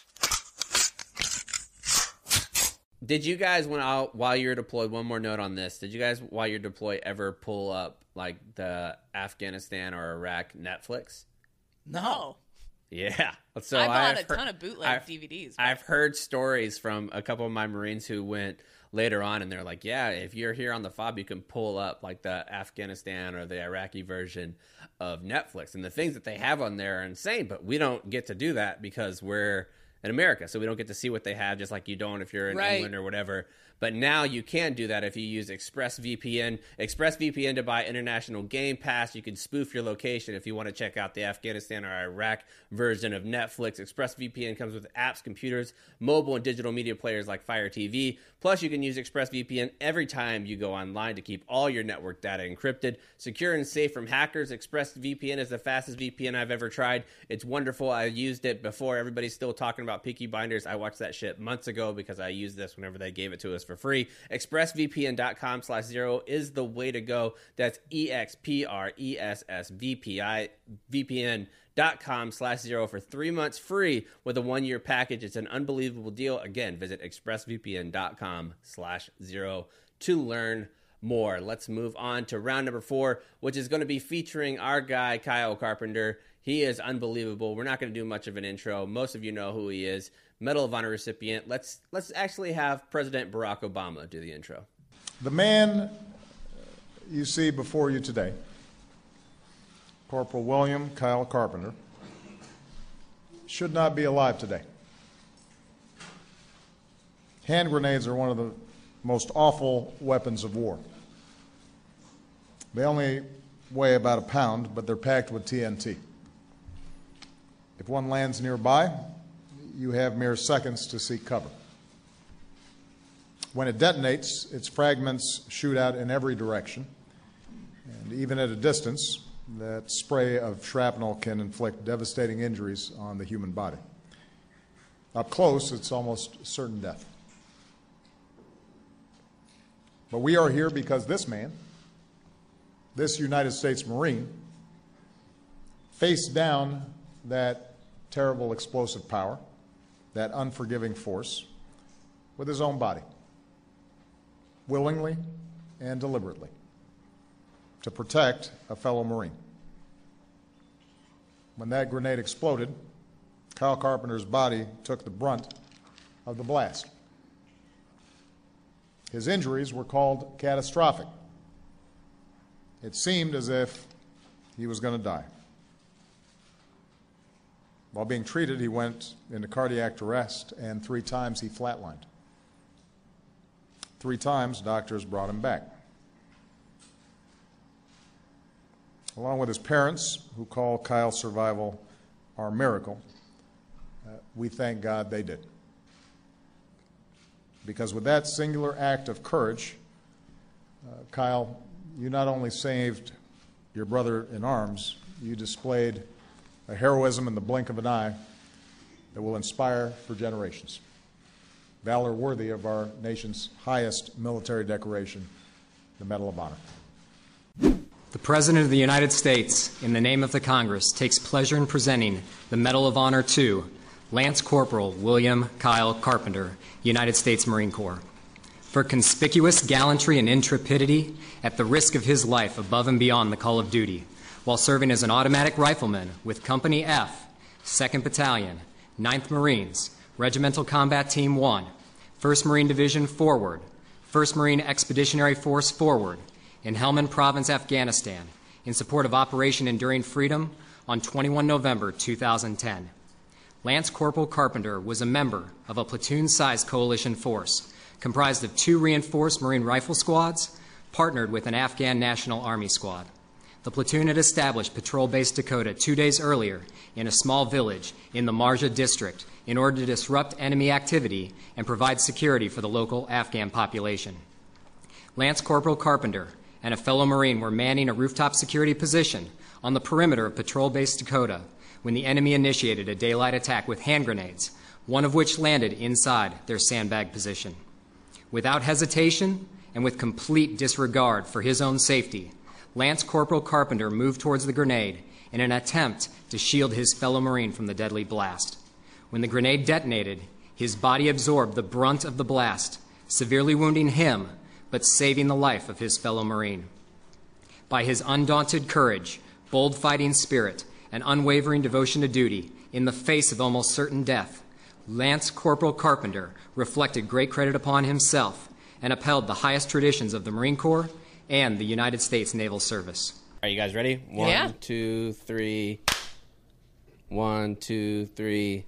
Did you guys, when I, while you're deployed, one more note on this, did you guys, while you're deployed, ever pull up like the Afghanistan or Iraq Netflix? No. Yeah. So I bought I've a heard- ton of bootleg I've- D V Ds. but- I've heard stories from a couple of my Marines who went later on, and they're like, yeah, if you're here on the F O B, you can pull up like the Afghanistan or the Iraqi version of Netflix. And the things that they have on there are insane, but we don't get to do that because we're in America, so we don't get to see what they have, just like you don't if you're in Right. England or whatever. But now you can do that if you use ExpressVPN. ExpressVPN to buy international Game Pass. You can spoof your location if you want to check out the Afghanistan or Iraq version of Netflix. ExpressVPN comes with apps, computers, mobile and digital media players like Fire T V. Plus, you can use ExpressVPN every time you go online to keep all your network data encrypted, secure and safe from hackers. ExpressVPN is the fastest V P N I've ever tried. It's wonderful. I used it before everybody's still talking about Peaky Blinders. I watched that shit months ago because I used this whenever they gave it to us for free. ExpressVPN.com slash zero is the way to go. That's E X P R E S S V P I V P N dot com slash zero for three months free with a one-year package. It's an unbelievable deal. Again, visit expressvpn.com slash zero to learn more. Let's move on to round number four, which is going to be featuring our guy, Kyle Carpenter. He is unbelievable. We're not going to do much of an intro. Most of you know who he is. Medal of Honor recipient. Let's let's actually have President Barack Obama do the intro. The man you see before you today, Corporal William Kyle Carpenter, should not be alive today. Hand grenades are one of the most awful weapons of war. They only weigh about a pound, but they're packed with T N T. If one lands nearby, you have mere seconds to seek cover. When it detonates, its fragments shoot out in every direction, and even at a distance, that spray of shrapnel can inflict devastating injuries on the human body. Up close, it's almost certain death. But we are here because this man, this United States Marine, faced down that terrible explosive power, that unforgiving force, with his own body, willingly and deliberately, to protect a fellow Marine. When that grenade exploded, Kyle Carpenter's body took the brunt of the blast. His injuries were called catastrophic. It seemed as if he was going to die. While being treated, he went into cardiac arrest, and three times he flatlined. Three times, doctors brought him back. Along with his parents, who call Kyle's survival our miracle, uh, we thank God they did. Because with that singular act of courage, uh, Kyle, you not only saved your brother in arms, you displayed a heroism in the blink of an eye that will inspire for generations. Valor worthy of our nation's highest military decoration, the Medal of Honor. The President of the United States, in the name of the Congress, takes pleasure in presenting the Medal of Honor to Lance Corporal William Kyle Carpenter, United States Marine Corps. For conspicuous gallantry and intrepidity at the risk of his life above and beyond the call of duty, while serving as an automatic rifleman with Company F, second Battalion, ninth Marines, Regimental Combat Team one, first Marine Division Forward, first Marine Expeditionary Force Forward, in Helmand Province, Afghanistan, in support of Operation Enduring Freedom on the twenty-first of November two thousand ten. Lance Corporal Carpenter was a member of a platoon-sized coalition force comprised of two reinforced Marine rifle squads partnered with an Afghan National Army squad. The platoon had established Patrol Base Dakota two days earlier in a small village in the Marja district in order to disrupt enemy activity and provide security for the local Afghan population. Lance Corporal Carpenter and a fellow Marine were manning a rooftop security position on the perimeter of Patrol Base Dakota when the enemy initiated a daylight attack with hand grenades, one of which landed inside their sandbag position. Without hesitation and with complete disregard for his own safety, Lance Corporal Carpenter moved towards the grenade in an attempt to shield his fellow Marine from the deadly blast. When the grenade detonated, his body absorbed the brunt of the blast, severely wounding him but saving the life of his fellow Marine. By his undaunted courage, bold fighting spirit, and unwavering devotion to duty, in the face of almost certain death, Lance Corporal Carpenter reflected great credit upon himself and upheld the highest traditions of the Marine Corps and the United States Naval Service. Are you guys ready? One, Yeah. two, three. One, two, three.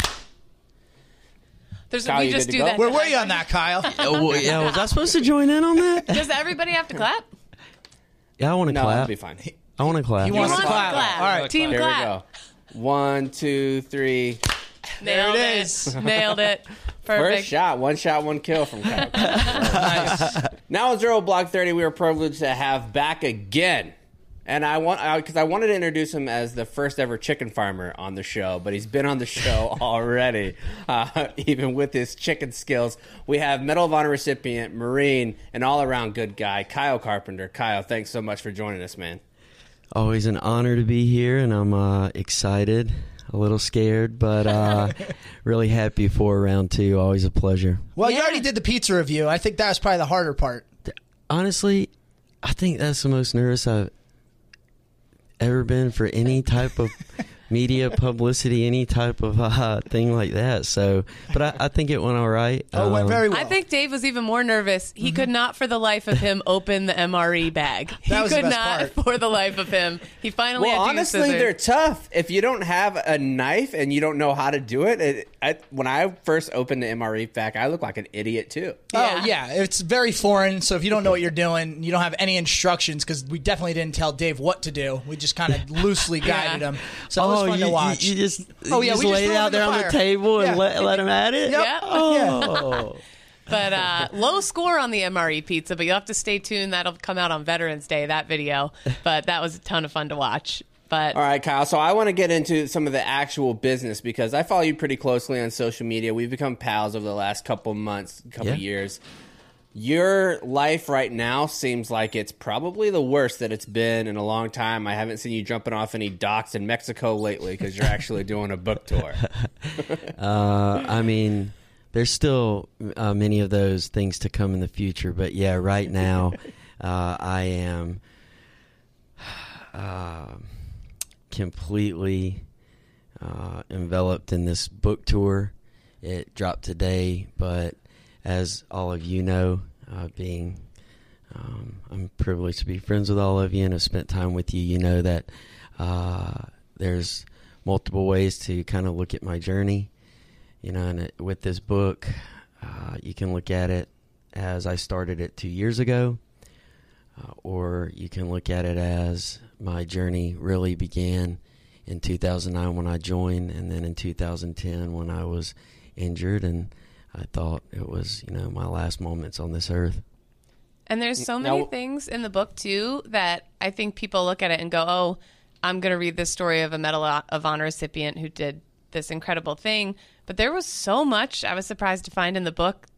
There's, Kyle, we you just good to do go? that. Where were you on that, Kyle? Oh, well, yeah, was I supposed to join in on that? Does everybody have to clap? Yeah, I want to No, clap. it'll be fine. I want to clap. He You wants want to to clap. clap. All right. Team Here clap. we go. One, two, three. Nailed There it it. is. Nailed it. First Perfect. shot. One shot, one kill from Kyle. Nice. Now on Zero Block thirty, we are privileged to have back again. And I want, because I, I wanted to introduce him as the first ever chicken farmer on the show, but he's been on the show already, uh, even with his chicken skills. We have Medal of Honor recipient, Marine, and all-around good guy, Kyle Carpenter. Kyle, thanks so much for joining us, man. Always an honor to be here, and I'm uh, excited, a little scared, but uh, really happy for round two. Always a pleasure. Well, you Yeah. already did the pizza review. I think that was probably the harder part. Honestly, I think that's the most nervous I've ever been for any type of media publicity, any type of uh, thing like that. So, but I, I think it went all right. Oh, it went Um, very well. I think Dave was even more nervous. He could not for the life of him open the M R E bag. He That was the could best not part. for the life of him. He finally Well, had to use honestly, scissors. they're tough. If you don't have a knife and you don't know how to do it, it I, when I first opened the M R E pack, I looked like an idiot too. Oh, yeah. It's very foreign, so if you don't know what you're doing, you don't have any instructions, because we definitely didn't tell Dave what to do. We just kind of loosely guided him. So it was Oh, fun you, to watch. you, you just, Oh, you yeah, just we just laid threw it it out in the there on the fire. table and Yeah. let, let him at it? Yep. Yeah. Oh. But uh, low score on the M R E pizza, but you'll have to stay tuned. That'll come out on Veterans Day, that video. But that was a ton of fun to watch. But All right, Kyle. So I want to get into some of the actual business because I follow you pretty closely on social media. We've become pals over the last couple months, couple Yeah. years. Your life right now seems like it's probably the worst that it's been in a long time. I haven't seen you jumping off any docks in Mexico lately because you're actually doing a book tour. Uh, I mean, there's still uh, many of those things to come in the future, but yeah, right now, uh, I am uh, completely uh, enveloped in this book tour. It dropped today, but as all of you know, uh, being um, I'm privileged to be friends with all of you and have spent time with you. You know that uh, there's multiple ways to kind of look at my journey. You know, and it, with this book, uh, you can look at it as I started it two years ago, uh, or you can look at it as my journey really began in two thousand nine when I joined, and then in two thousand ten when I was injured, and I thought it was, you know, my last moments on this earth. And there's so many Now- things in the book, too, that I think people look at it and go, oh, I'm going to read this story of a Medal of Honor recipient who did this incredible thing. But there was so much I was surprised to find in the book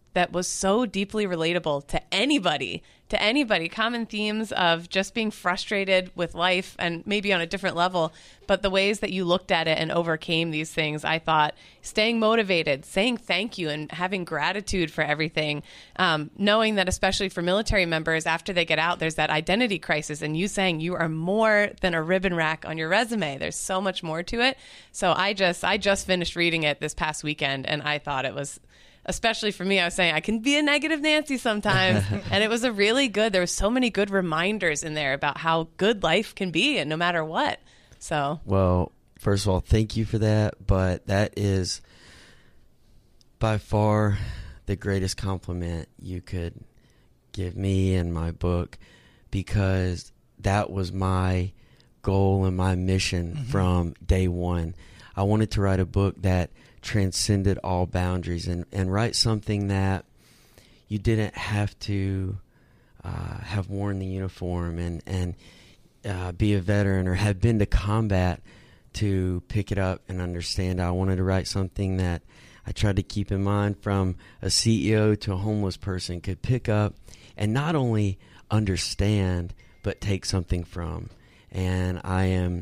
that was so deeply relatable to anybody, to anybody. Common themes of just being frustrated with life and maybe on a different level, but the ways that you looked at it and overcame these things, I thought staying motivated, saying thank you and having gratitude for everything, um, knowing that especially for military members, after they get out, there's that identity crisis, and you saying you are more than a ribbon rack on your resume. There's so much more to it. So I just, I just finished reading it this past weekend, and I thought it was, especially for me, I was saying I can be a negative Nancy sometimes. And it was a really good, there was so many good reminders in there about how good life can be and no matter what. So, well, first of all, thank you for that. But that is by far the greatest compliment you could give me in my book, because that was my goal and my mission mm-hmm. from day one. I wanted to write a book that transcended all boundaries and, and write something that you didn't have to uh, have worn the uniform and, and uh, be a veteran or have been to combat to pick it up and understand. I wanted to write something that I tried to keep in mind from a C E O to a homeless person could pick up and not only understand, but take something from. And I am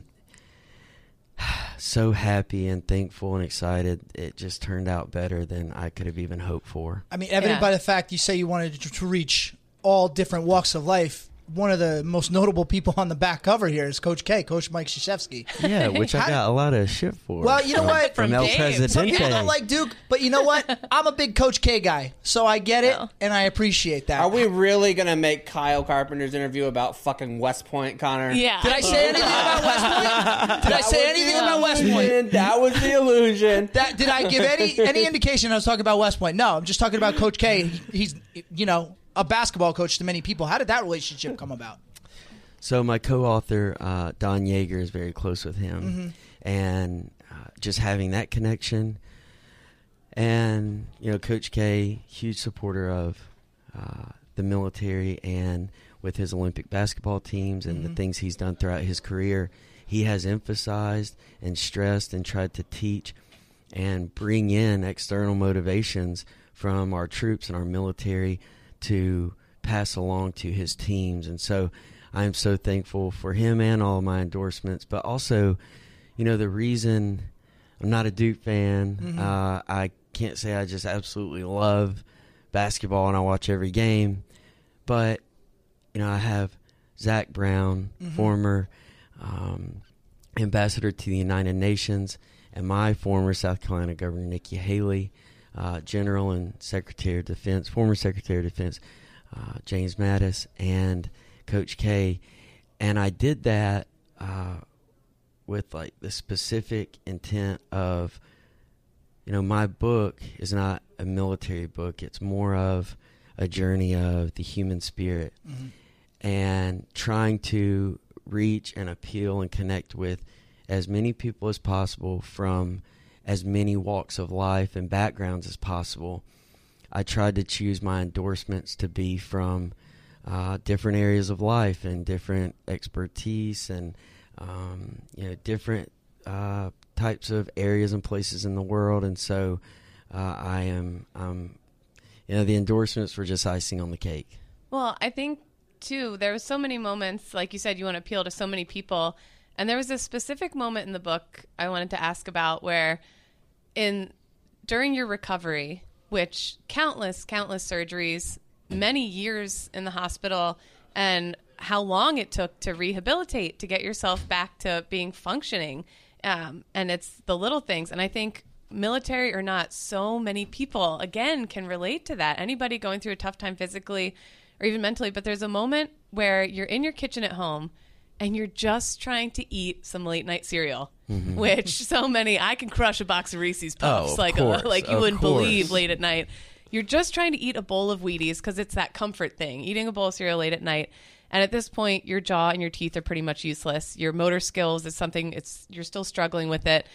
so happy and thankful and excited. It just turned out better than I could have even hoped for. I mean, evident Yeah. by the fact you say you wanted to, to reach all different walks of life. One of the most notable people on the back cover here is Coach K, Coach Mike Krzyzewski. Yeah, which I got a lot of shit for. Well, you know from, what? From From El Dave. Presidente. Some people don't like Duke, but you know what? I'm a big Coach K guy, so I get it, Oh. and I appreciate that. Are we really going to make Kyle Carpenter's interview about fucking West Point, Connor? yeah. Did I say anything about West Point? Did I say anything about West Point? That was the illusion. That, did I give any any indication I was talking about West Point? No, I'm just talking about Coach K. He's, you know, a basketball coach to many people. How did that relationship come about? So my co-author, uh, Don Yeager, is very close with him. Mm-hmm. And uh, just having that connection. And, you know, Coach K, huge supporter of uh, the military and with his Olympic basketball teams and Mm-hmm. the things he's done throughout his career, he has emphasized and stressed and tried to teach and bring in external motivations from our troops and our military to pass along to his teams. And so I am so thankful for him and all of my endorsements, but also, you know, the reason I'm not a Duke fan, Mm-hmm. uh, I can't say I just absolutely love basketball and I watch every game, but, you know, I have Zach Brown, Mm-hmm. former um, ambassador to the United Nations, and my former South Carolina Governor Nikki Haley, uh, General and Secretary of Defense, former Secretary of Defense uh, James Mattis, and Coach K. And I did that uh, with like the specific intent of, you know, my book is not a military book. It's more of a journey of the human spirit mm-hmm. and trying to reach and appeal and connect with as many people as possible from as many walks of life and backgrounds as possible. I tried to choose my endorsements to be from uh, different areas of life and different expertise and um, you know different uh, types of areas and places in the world. And so uh, I am, um, you know, the endorsements were just icing on the cake. Well, I think, too, there was so many moments, like you said, you want to appeal to so many people. And there was a specific moment in the book I wanted to ask about where in during your recovery, which countless, countless surgeries, many years in the hospital, and how long it took to rehabilitate, to get yourself back to being functioning. Um, and it's the little things. And I think military or not, so many people, again, can relate to that. Anybody going through a tough time physically or even mentally, but there's a moment where you're in your kitchen at home and you're just trying to eat some late night cereal, mm-hmm. which so many, I can crush a box of Reese's Puffs oh, like, course, a, like you of wouldn't course. believe late at night. You're just trying to eat a bowl of Wheaties because it's that comfort thing, eating a bowl of cereal late at night. And at this point, your jaw and your teeth are pretty much useless. Your motor skills is something, it's you're still struggling with it.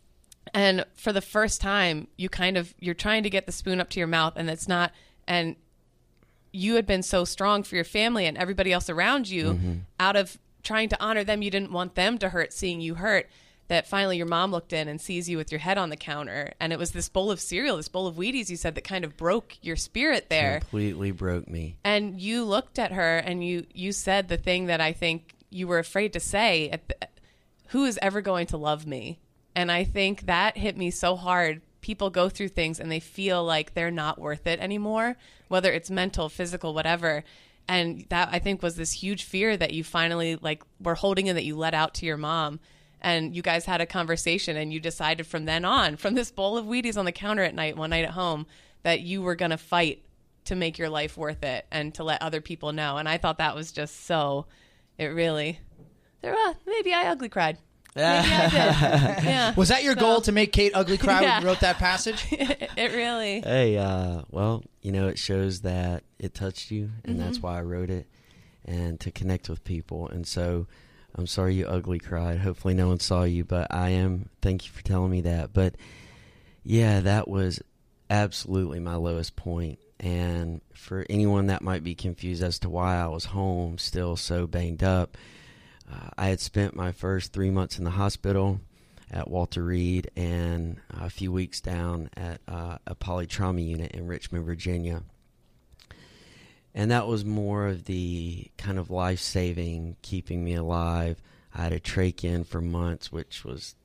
And for the first time, you kind of, you're trying to get the spoon up to your mouth and it's not, and you had been so strong for your family and everybody else around you, mm-hmm. out of trying to honor them, you didn't want them to hurt seeing you hurt. that finally your mom looked in and sees you with your head on the counter, and it was this bowl of cereal, this bowl of Wheaties, you said, that kind of broke your spirit there. Completely broke me. And you looked at her and you, you said the thing that I think you were afraid to say, at the, who is ever going to love me? And I think that hit me so hard. People go through things and they feel like they're not worth it anymore, whether it's mental, physical, whatever. And that, I think, was this huge fear that you finally like were holding in, that you let out to your mom. And you guys had a conversation and you decided from then on, from this bowl of Wheaties on the counter at night, one night at home, that you were going to fight to make your life worth it and to let other people know. And I thought that was just so, it really, there, uh, maybe I ugly cried. Maybe I did. Yeah. Was that your So- goal, to make Kate ugly cry Yeah. when you wrote that passage? It really. Hey, uh, well, you know, it shows that it touched you, and Mm-hmm. that's why I wrote it, and to connect with people. And so I'm sorry you ugly cried. Hopefully no one saw you, but I am. Thank you for telling me that. But, yeah, that was absolutely my lowest point. And for anyone that might be confused as to why I was home still so banged up, uh, I had spent my first three months in the hospital at Walter Reed and a few weeks down at uh, a polytrauma unit in Richmond, Virginia. And that was more of the kind of life-saving, keeping me alive. I had a trach in for months, which was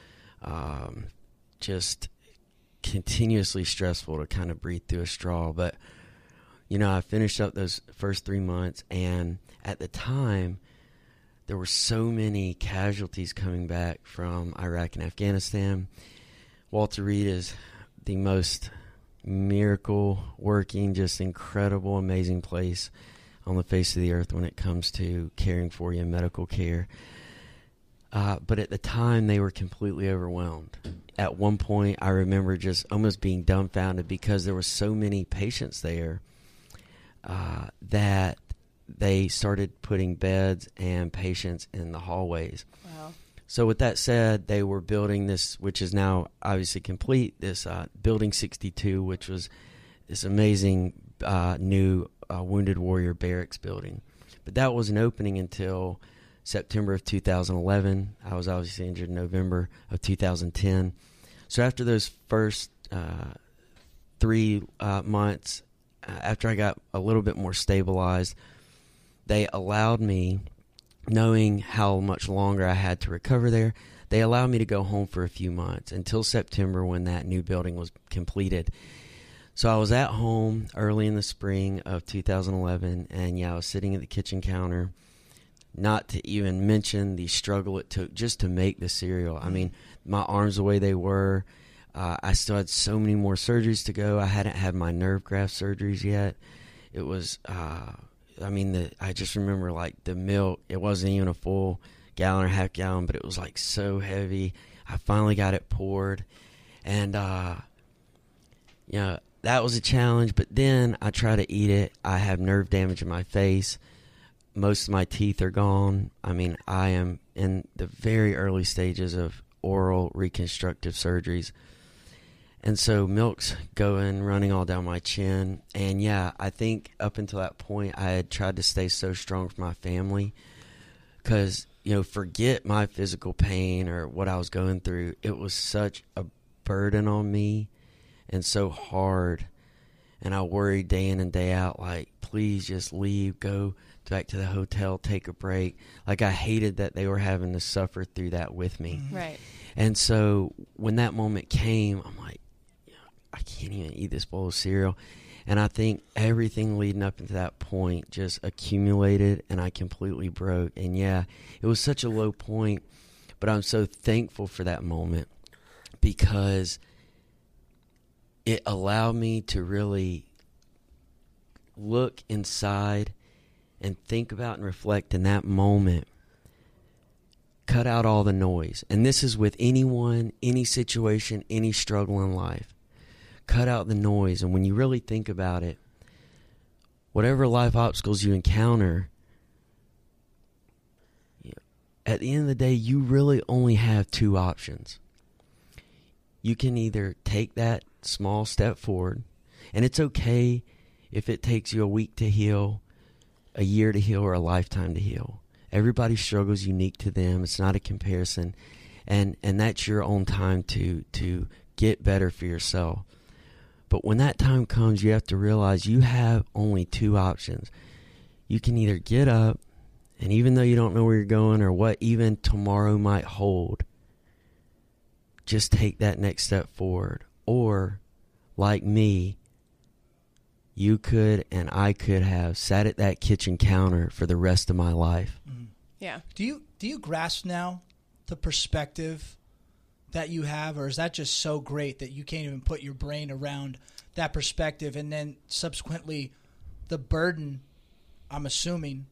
um, just continuously stressful to kind of breathe through a straw. But, you know, I finished up those first three months, and at the time, there were so many casualties coming back from Iraq and Afghanistan. Walter Reed is the most miracle working, just incredible, amazing place on the face of the earth when it comes to caring for you in medical care. Uh, but at the time, they were completely overwhelmed. At one point, I remember just almost being dumbfounded because there were so many patients there uh, that they started putting beds and patients in the hallways. Wow. So with that said, they were building this, which is now obviously complete, this uh, Building sixty-two, which was this amazing uh, new uh, Wounded Warrior Barracks building. But that wasn't opening until September of two thousand eleven. I was obviously injured in November of two thousand ten. So after those first uh, three uh, months, uh, after I got a little bit more stabilized, they allowed me, knowing how much longer I had to recover there, they allowed me to go home for a few months until September when that new building was completed. So I was at home early in the spring of two thousand eleven, and yeah, I was sitting at the kitchen counter, not to even mention the struggle it took just to make the cereal. I mean, my arms the way they were, uh, I still had so many more surgeries to go. I hadn't had my nerve graft surgeries yet. It was... Uh, I mean, the, I just remember, like, the milk, it wasn't even a full gallon or half gallon, but it was, like, so heavy. I finally got it poured. And, uh, you know, that was a challenge. But then I try to eat it. I have nerve damage in my face. Most of my teeth are gone. I mean, I am in the very early stages of oral reconstructive surgeries. And so milk's going, running all down my chin. And, yeah, I think up until that point I had tried to stay so strong for my family because, you know, forget my physical pain or what I was going through. It was such a burden on me and so hard. And I worried day in and day out, like, please just leave, go back to the hotel, take a break. Like, I hated that they were having to suffer through that with me. Right. And so when that moment came, I'm like, I can't even eat this bowl of cereal. And I think everything leading up into that point just accumulated, and I completely broke. And, yeah, it was such a low point, but I'm so thankful for that moment because it allowed me to really look inside and think about and reflect in that moment. Cut out all the noise. And this is with anyone, any situation, any struggle in life. Cut out the noise. And when you really think about it, whatever life obstacles you encounter, at the end of the day, you really only have two options. You can either take that small step forward, and it's okay if it takes you a week to heal, a year to heal, or a lifetime to heal. Everybody's struggle is unique to them. It's not a comparison. and and that's your own time to to get better for yourself. But when that time comes, you have to realize you have only two options. You can either get up, and even though you don't know where you're going or what even tomorrow might hold, just take that next step forward. Or, like me, you could and I could have sat at that kitchen counter for the rest of my life. Mm. Yeah. Do you do you grasp now the perspective that you have, or is that just so great that you can't even put your brain around that perspective? And then subsequently the burden, I'm assuming,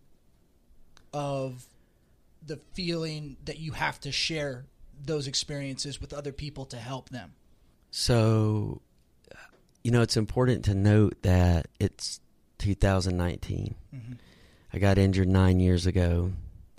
of the feeling that you have to share those experiences with other people to help them. So, you know, it's important to note that it's two thousand nineteen. Mm-hmm. I got injured nine years ago.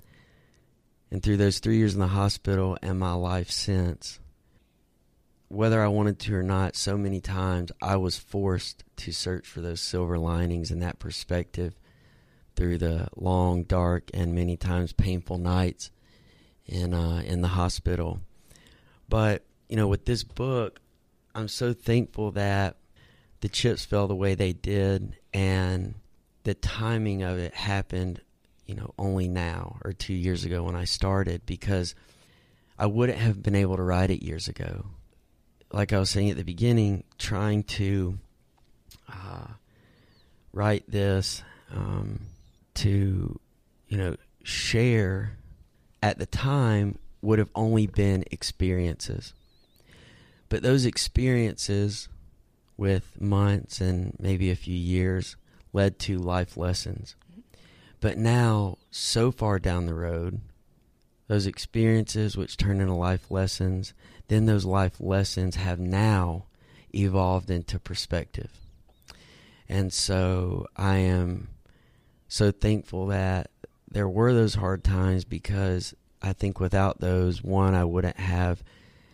And through those three years in the hospital and my life since, whether I wanted to or not, so many times I was forced to search for those silver linings and that perspective through the long, dark, and many times painful nights in uh, in the hospital. But, you know, with this book, I'm so thankful that the chips fell the way they did, and the timing of it happened, you know, only now or two years ago when I started, because I wouldn't have been able to write it years ago. Like I was saying at the beginning, trying to uh, write this um, to, you know, share at the time would have only been experiences. But those experiences with months and maybe a few years led to life lessons. But now, so far down the road, those experiences which turn into life lessons, then those life lessons have now evolved into perspective. And so I am so thankful that there were those hard times, because I think without those, one, I wouldn't have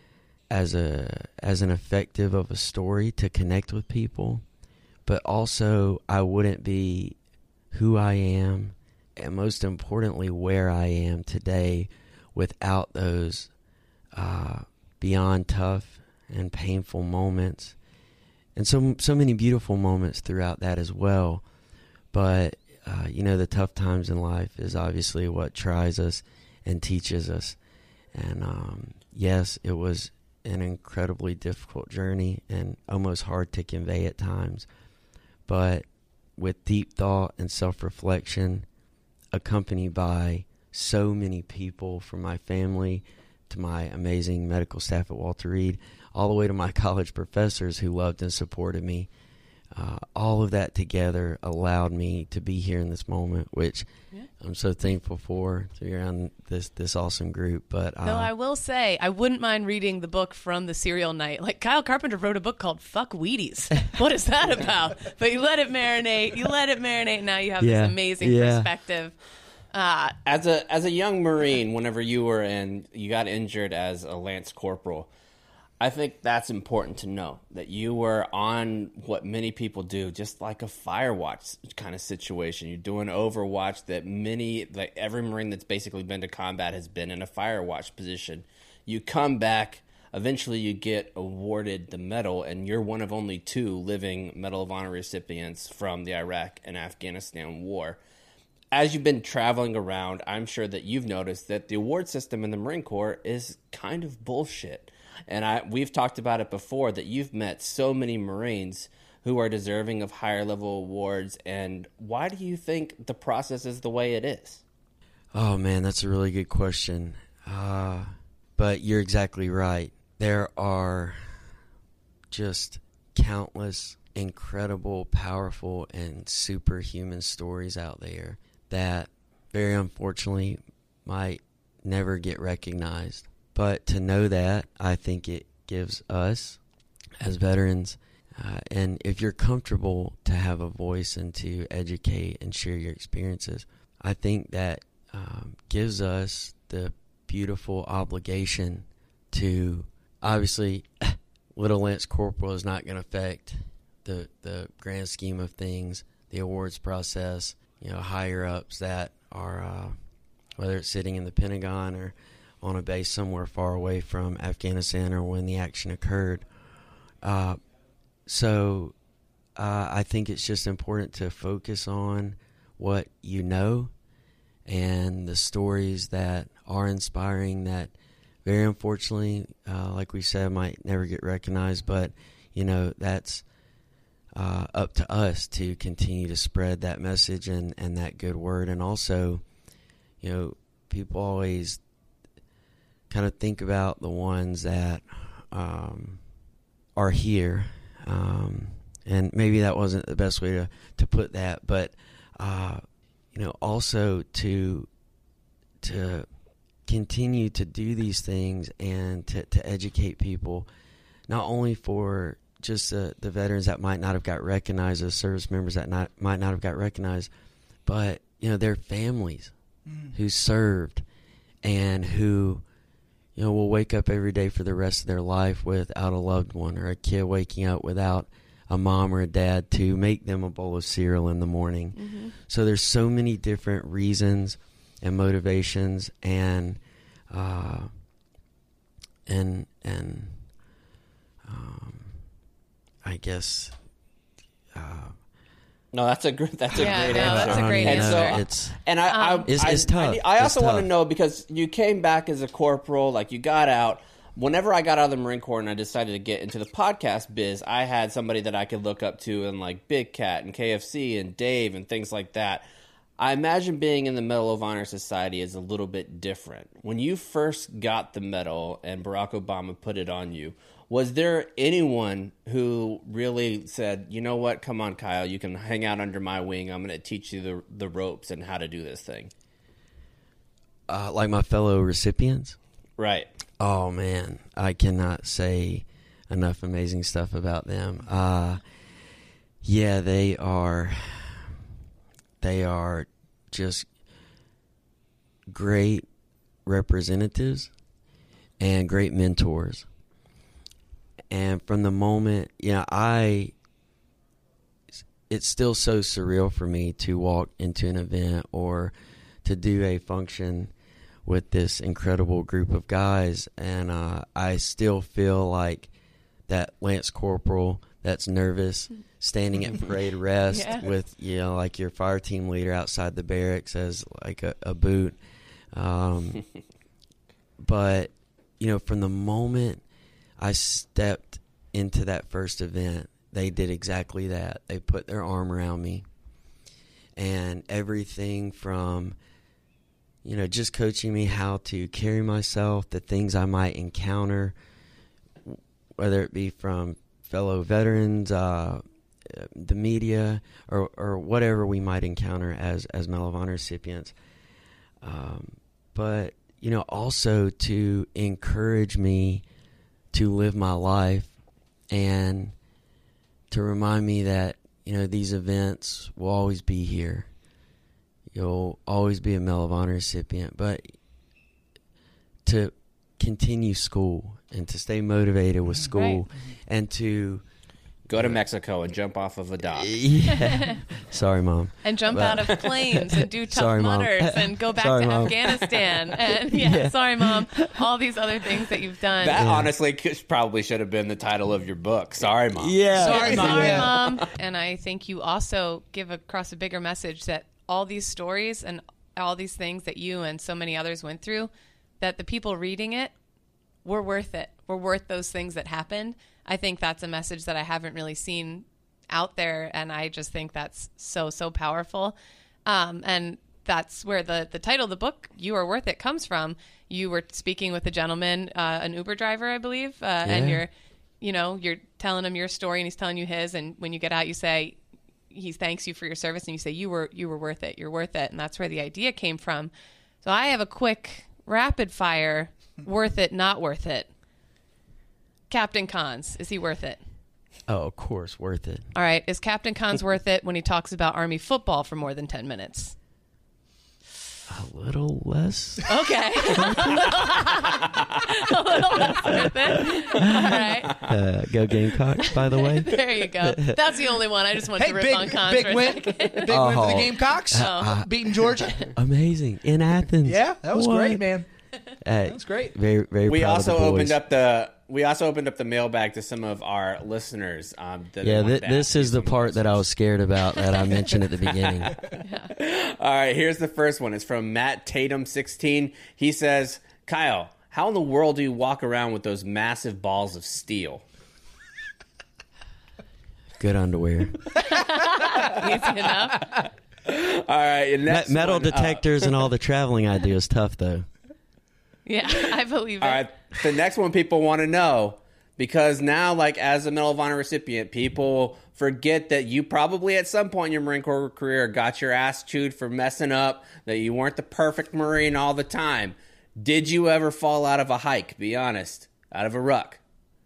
as a as an effective of a story to connect with people, but also I wouldn't be who I am, and most importantly, where I am today without those uh, beyond tough and painful moments, and so so many beautiful moments throughout that as well. But uh, you know, the tough times in life is obviously what tries us and teaches us. And um, yes, it was an incredibly difficult journey and almost hard to convey at times. But with deep thought and self-reflection, accompanied by so many people, from my family to my amazing medical staff at Walter Reed, all the way to my college professors who loved and supported me, uh, all of that together allowed me to be here in this moment, which yeah. I'm so thankful for, to be around this this awesome group. But uh, though I will say, I wouldn't mind reading the book from the serial night. Like, Kyle Carpenter wrote a book called Fuck Wheaties. What is that about? But you let it marinate. You let it marinate. And now you have yeah. this amazing yeah. perspective. Uh, as a as a young Marine, whenever you were in, you got injured as a Lance Corporal, I think that's important to know, that you were on what many people do, just like a fire watch kind of situation. You're doing Overwatch that many, like every Marine that's basically been to combat has been in a fire watch position. You come back, eventually you get awarded the medal, and you're one of only two living Medal of Honor recipients from the Iraq and Afghanistan war. As you've been traveling around, I'm sure that you've noticed that the award system in the Marine Corps is kind of bullshit. And I we've talked about it before, that you've met so many Marines who are deserving of higher level awards. And why do you think the process is the way it is? Oh, man, that's a really good question. Uh, but you're exactly right. There are just countless incredible, powerful, and superhuman stories out there that very unfortunately might never get recognized. But to know that, I think it gives us, as veterans, uh, and if you're comfortable to have a voice and to educate and share your experiences, I think that um, gives us the beautiful obligation to, obviously, Little Lance Corporal is not going to affect the the grand scheme of things, the awards process, you know, higher ups that are, uh, whether it's sitting in the Pentagon or on a base somewhere far away from Afghanistan or when the action occurred. Uh, so uh, I think it's just important to focus on what you know and the stories that are inspiring that very unfortunately, uh, like we said, might never get recognized. But, you know, that's uh, up to us to continue to spread that message and, and that good word. And also, you know, people always kind of think about the ones that um, are here. Um, and maybe that wasn't the best way to, to put that, but, uh, you know, also to to continue to do these things and to, to educate people, not only for just the, the veterans that might not have got recognized, the service members that not, might not have got recognized, but, you know, their families mm. who served and who, you know, will wake up every day for the rest of their life without a loved one, or a kid waking up without a mom or a dad to make them a bowl of cereal in the morning. Mm-hmm. So there's so many different reasons and motivations and uh, and and um, I guess. Uh, No, that's a great. That's yeah, a great no, answer. That's a great and answer. So, it's and I, um, I, it's, I, it's tough. I, I also it's want tough. to know, because you came back as a corporal, like you got out. Whenever I got out of the Marine Corps and I decided to get into the podcast biz, I had somebody that I could look up to, and like Big Cat and K F C and Dave and things like that. I imagine being in the Medal of Honor Society is a little bit different. When you first got the medal and Barack Obama put it on you, was there anyone who really said, you know what, come on, Kyle, you can hang out under my wing. I'm going to teach you the the ropes and how to do this thing? Uh, like my fellow recipients? Right. Oh, man, I cannot say enough amazing stuff about them. Uh, yeah, they are, they are just great representatives and great mentors. And from the moment, you know, I, it's still so surreal for me to walk into an event or to do a function with this incredible group of guys, and uh, I still feel like that Lance Corporal that's nervous standing at parade rest yeah. with, you know, like your fire team leader outside the barracks as like a, a boot. Um, but, you know, from the moment I stepped into that first event, they did exactly that. They put their arm around me, and everything from, you know, just coaching me how to carry myself, the things I might encounter, whether it be from fellow veterans, uh, the media, or, or whatever we might encounter as, as Medal of Honor recipients. Um, but, you know, also to encourage me to live my life and to remind me that, you know, these events will always be here. You'll always be a Medal of Honor recipient, but to continue school and to stay motivated with school right. and to go to Mexico and jump off of a dock. Yeah. Sorry, Mom. And jump But, out of planes and do tough Sorry, Mom. mutters and go back Sorry, to Mom. Afghanistan. And yeah, Yeah. sorry, Mom. All these other things that you've done. That honestly could, probably should have been the title of your book. Sorry, Mom. Yeah. Sorry, Mom. Sorry, Yeah. Mom. And I think you also give across a bigger message that all these stories and all these things that you and so many others went through, that the people reading it were worth it. We're worth those things that happened. I think that's a message that I haven't really seen out there, and I just think that's so, so powerful. Um, and that's where the, the title of the book, You Are Worth It, comes from. You were speaking with a gentleman, uh, an Uber driver, I believe, uh, yeah. and you're, you know, you're telling him your story and he's telling you his, and when you get out, you say, he thanks you for your service, and you say, you were, you were worth it. You're worth it. And that's where the idea came from. So I have a quick rapid fire, worth it, not worth it. Captain Cons, is he worth it? Oh, of course, worth it. All right. Is Captain Cons worth it when he talks about Army football for more than ten minutes? A little less. Okay. A little less worth it. All right. Uh, go Gamecocks, by the way. There you go. That's the only one. I just wanted Hey, to rip big, on Cons big for a win, second. big win for Oh. the Gamecocks, Uh, beating Georgia. Amazing. In Athens. Yeah, that was What? great, man. That's great. Very, very. We proud also of the boys. opened up the we also opened up the mailbag to some of our listeners. Um, that they Yeah, wanted th- to this ask you is the some part that I was scared about that I mentioned at the beginning. All right, here's the first one. It's from Matt Tatum sixteen. He says, Kyle, how in the world do you walk around with those massive balls of steel? Good underwear. Easy enough. All right, Me- next metal one, uh, detectors and all the traveling I do is tough, though. Yeah, I believe it. All right, the next one people want to know, because now, like, as a Medal of Honor recipient, people forget that you probably at some point in your Marine Corps career got your ass chewed for messing up, that you weren't the perfect Marine all the time. Did you ever fall out of a hike? Be honest. Out of a ruck.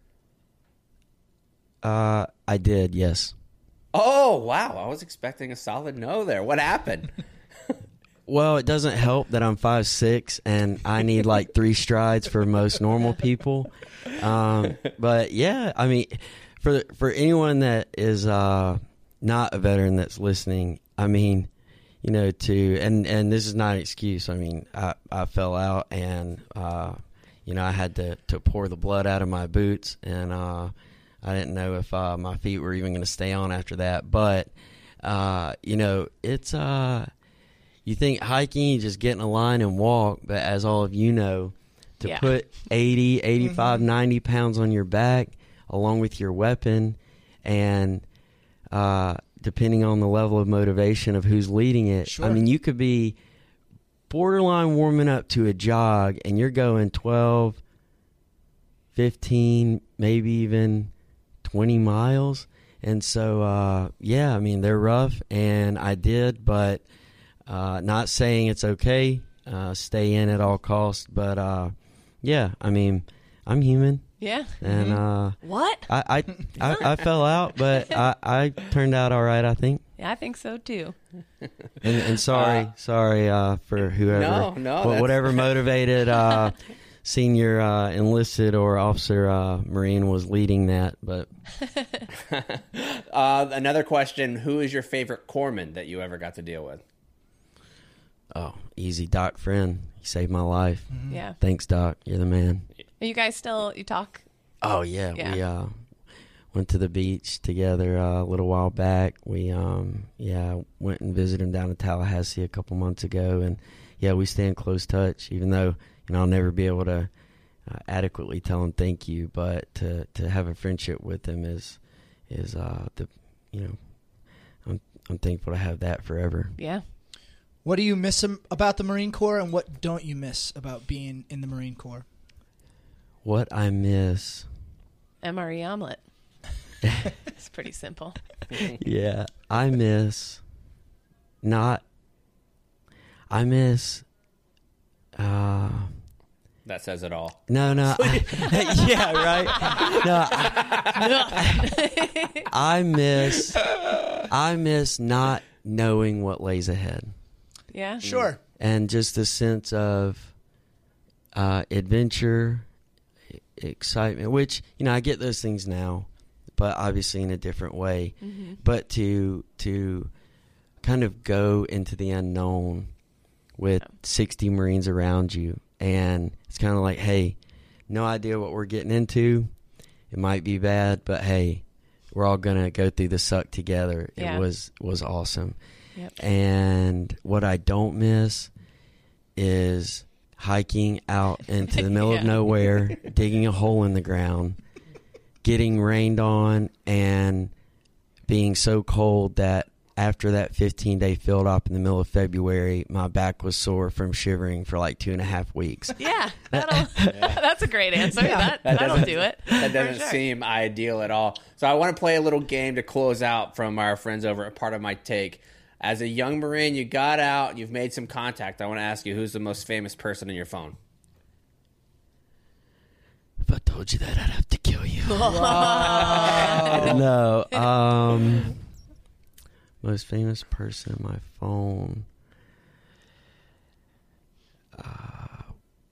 Uh, I did, yes. Oh, wow. I was expecting a solid no there. What happened? Well, it doesn't help that I'm five six and I need like three strides for most normal people. Um, but yeah, I mean, for for anyone that is uh, not a veteran that's listening, I mean, you know, to and and this is not an excuse. I mean, I, I fell out and uh, you know I had to to pour the blood out of my boots, and uh, I didn't know if uh, my feet were even going to stay on after that. But uh, you know, it's uh. You think hiking, you just get in a line and walk, but as all of you know, to Yeah. put eighty, eighty-five, mm-hmm. ninety pounds on your back along with your weapon, and uh, depending on the level of motivation of who's leading it, Sure. I mean, you could be borderline warming up to a jog and you're going twelve, fifteen, maybe even twenty miles. And so, uh, yeah, I mean, they're rough, and I did, but... Uh, not saying it's okay, uh, stay in at all costs, but uh, yeah, I mean, I'm human, Yeah. and uh, What? I I, I I fell out, but I, I turned out all right, I think. Yeah, I think so too. And, and sorry, Uh, sorry uh, for whoever, No, no, wh- that's- whatever motivated uh, senior uh, enlisted or officer uh, Marine was leading that, but uh, another question, who is your favorite corpsman that you ever got to deal with? oh, easy, Doc Friend, he saved my life. Yeah. Thanks, Doc, you're the man. Are you guys still, you talk? Oh yeah, Yeah. we uh, went to the beach together uh, a little while back. We um, yeah went and visited him down in Tallahassee a couple months ago, and yeah, we stay in close touch. Even though you know I'll never be able to uh, adequately tell him thank you, but to to have a friendship with him is is uh, the you know I'm I'm thankful to have that forever. Yeah. What do you miss am- about the Marine Corps, and what don't you miss about being in the Marine Corps? What I miss. M R E omelet. It's pretty simple. Yeah, I miss not. I miss. Uh, That says it all. no, no. I, yeah, right. No, I, I miss. I miss not knowing what lays ahead, Yeah. Sure. and just a sense of uh, adventure, e- excitement. Which you know, I get those things now, but obviously in a different way. Mm-hmm. But to to kind of go into the unknown with sixty Marines around you, and it's kind of like, hey, no idea what we're getting into. It might be bad, but hey, we're all gonna go through the suck together. Yeah. It was was awesome. Yep. And what I don't miss is hiking out into the middle Yeah. of nowhere, digging a hole in the ground, getting rained on, and being so cold that after that fifteen day field op in the middle of February, my back was sore from shivering for like two and a half weeks. Yeah. That'll, That's a great answer. That, That that'll doesn't- do it. That For doesn't sure. seem ideal at all. So I want to play a little game to close out from our friends over at Part of My Take. As a young Marine, you got out, you've made some contact. I want to ask you, who's the most famous person in your phone? If I told you that, I'd have to kill you. No. Um, most famous person in my phone. Uh,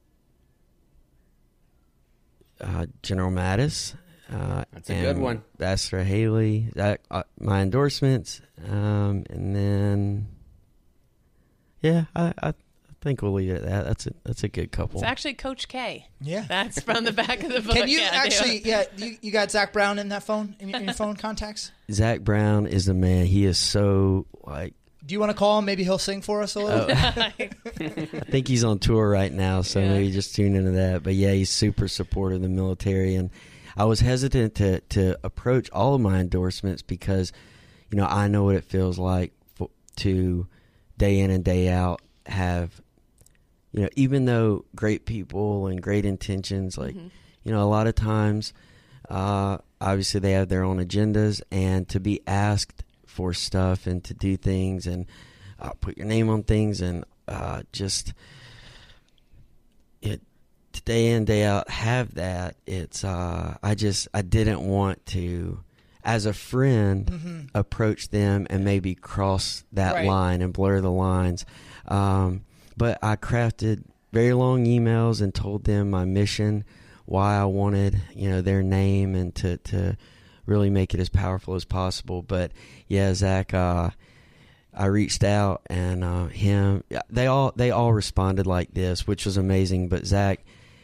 uh, General Mattis. Uh, That's a good and one. Ambassador Haley. That uh, my endorsements, um, and then yeah, I, I think we'll leave it at that. That's a that's a good couple. It's actually Coach K. Yeah. That's from the back of the book. Can you yeah, actually, yeah, you, you got Zach Brown in that phone, in your, in your phone contacts? Zach Brown is the man. He is so, like... Do you want to call him? Maybe he'll sing for us a little bit. Oh. I think he's on tour right now, so Yeah. maybe just tune into that. But, yeah, he's super supportive of the military. And I was hesitant to, to approach all of my endorsements because, you know, I know what it feels like for, to day in and day out have... You know, even though great people and great intentions, like, mm-hmm. you know, a lot of times, uh, obviously they have their own agendas, and to be asked for stuff and to do things and uh, put your name on things and uh, just it day in, day out have that. It's, uh, I just, I didn't want to, as a friend, mm-hmm. approach them and maybe cross that right. line and blur the lines. Um, But I crafted very long emails and told them my mission, why I wanted, you know, their name, and to, to really make it as powerful as possible. But yeah, Zach, uh, I reached out, and uh, him, they all they all responded like this, which was amazing. But Zach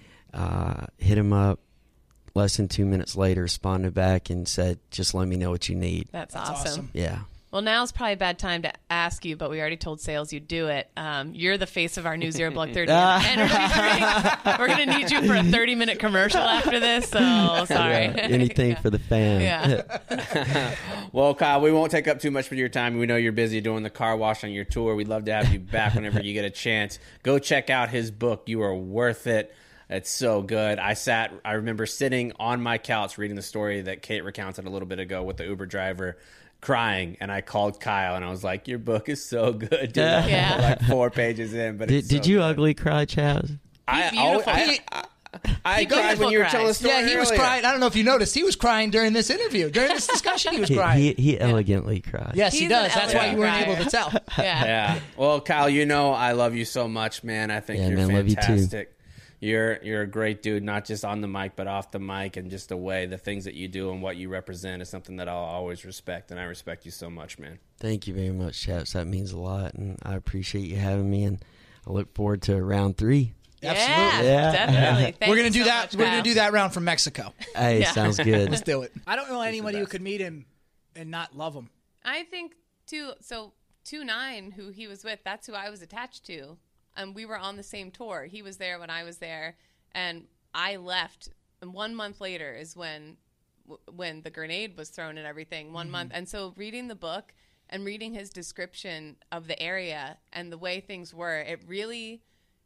uh, hit him up. Less than two minutes later, responded back and said, "Just let me know what you need." That's, That's awesome. awesome. Yeah. Well, now's probably a bad time to ask you, but we already told sales you'd do it. Um, you're the face of our new Zero Block thirty energy drink. We're going to need you for a thirty-minute commercial after this, so sorry. Yeah, anything yeah. for the fam. Yeah. Well, Kyle, we won't take up too much of your time. We know you're busy doing the car wash on your tour. We'd love to have you back whenever you get a chance. Go check out his book. You are worth it. It's so good. I sat, I remember sitting on my couch reading the story that Kate recounted a little bit ago with the Uber driver, crying, and I called Kyle and I was like, "Your book is so good, dude." Yeah. Like four pages in, but Did, it's did so you good. ugly cry, Chaz? I, beautiful. I, I, I, I He cried when you were cries. telling the story. Yeah, he was earlier. crying. I don't know if you noticed. He was crying during this interview. During this discussion, he was He, crying. he, he elegantly cried. yes, he He's does. an That's why you weren't elegant able to tell. Yeah. Yeah. Well, Kyle, you know I love you so much, man. I think Yeah, you're man, love you too. fantastic. You're you're a great dude, not just on the mic, but off the mic, and just the way, the things that you do and what you represent is something that I'll always respect, and I respect you so much, man. Thank you very much, chaps. That means a lot, and I appreciate you having me, and I look forward to round three. Absolutely. Yeah, Yeah. definitely. Thank We're gonna you do so that. much, We're gonna Kyle. do that round from Mexico. Hey, Yeah. sounds good. Let's do it. I don't know anybody who could meet him and not love him. I think too. So two nine, who he was with, that's who I was attached to, and we were on the same tour. He was there when I was there, and I left. And one month later is when when the grenade was thrown and everything. One mm-hmm. month, and so reading the book and reading his description of the area and the way things were, it really.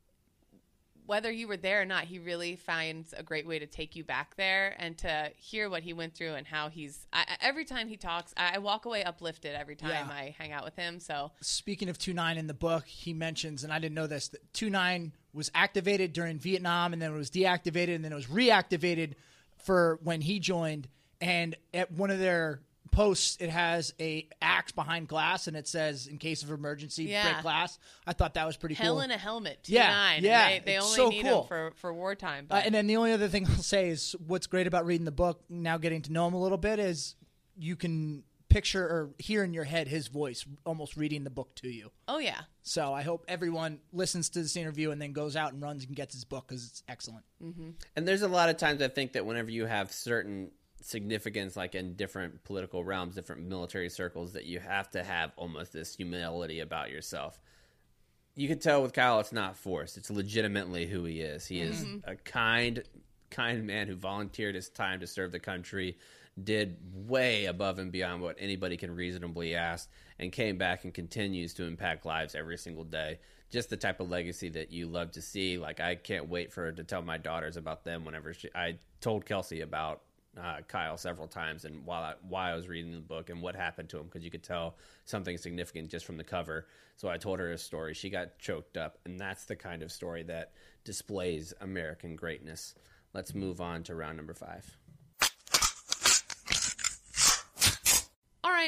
Whether you were there or not, he really finds a great way to take you back there and to hear what he went through and how he's. I, every time he talks, I, I walk away uplifted every time Yeah. I hang out with him. So Speaking of two nine in the book, he mentions, and I didn't know this, that two nine was activated during Vietnam, and then it was deactivated, and then it was reactivated for when he joined. And at one of their posts, it has a axe behind glass, and it says, "In case of emergency, Yeah. break glass." I thought that was pretty hell cool. in a helmet, two Yeah, nine. yeah, They, they it's only so need cool. him for, for wartime. Uh, But and then the only other thing I'll say is what's great about reading the book, now getting to know him a little bit, is you can picture or hear in your head his voice almost reading the book to you. oh, yeah. So I hope everyone listens to this interview and then goes out and runs and gets his book because it's excellent. And there's a lot of times I think that whenever you have certain significance, like in different political realms, different military circles, that you have to have almost this humility about yourself. You can tell with Kyle it's not forced. It's legitimately who he is. He is a kind, kind man who volunteered his time to serve the country, did way above and beyond what anybody can reasonably ask, and came back and continues to impact lives every single day. Just the type of legacy that you love to see. Like, I can't wait for her to tell my daughters about them whenever she, I told Kelsey about uh, Kyle several times, and while I, while I was reading the book and what happened to him, because you could tell something significant just from the cover. So I told her a story. She got choked up, and that's the kind of story that displays American greatness. Let's move on to round number five. All right,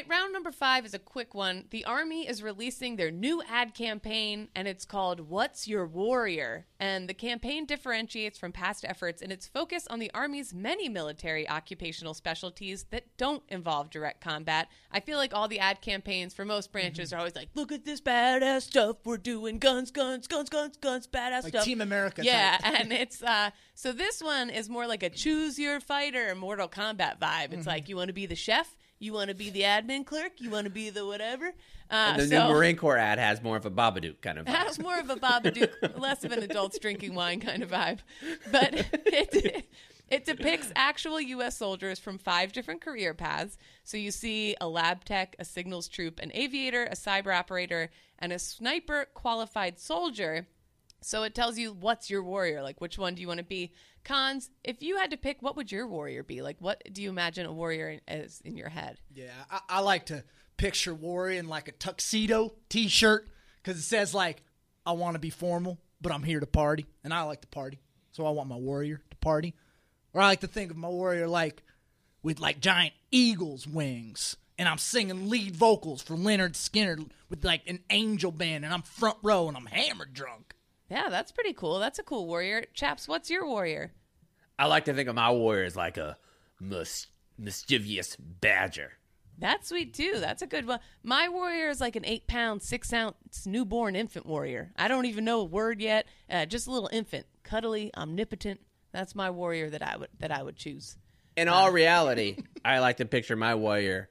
right, round number five is a quick one. The Army is releasing their new ad campaign, and it's called What's Your Warrior? And the campaign differentiates from past efforts in its focus on the Army's many military occupational specialties that don't involve direct combat. I feel like all the ad campaigns for most branches mm-hmm. are always like, look at this badass stuff we're doing, guns, guns, guns, guns, guns, badass like stuff. Team America. Yeah, type. and it's, uh, so this one is more like a choose your fighter Mortal Kombat vibe. It's mm-hmm. like, you want to be the chef? You want to be the admin clerk? You want to be the whatever? Uh, and the so, new Marine Corps ad has more of a Babadook kind of vibe. It has more of a Babadook, less of an adults drinking wine kind of vibe. But it, it depicts actual U S soldiers from five different career paths. So you see a lab tech, a signals troop, an aviator, a cyber operator, and a sniper qualified soldier. So it tells you what's your warrior, like which one do you want to be. Cons, if you had to pick, what would your warrior be? Like, what do you imagine a warrior as in your head? Yeah, I, I like to picture warrior in like a tuxedo T-shirt because it says like, I want to be formal, but I'm here to party, and I like to party, so I want my warrior to party. Or I like to think of my warrior like with like giant eagle's wings, and I'm singing lead vocals for Lynyrd Skynyrd with like an angel band, and I'm front row, and I'm hammered drunk. Yeah, that's pretty cool. That's a cool warrior. Chaps, what's your warrior? I like to think of my warrior as like a mis- mischievous badger. That's sweet, too. That's a good one. My warrior is like an eight-pound, six-ounce newborn infant warrior. I don't even know a word yet. Uh, just a little infant. Cuddly, omnipotent. That's my warrior that I would that I would choose. In all reality, I like to picture my warrior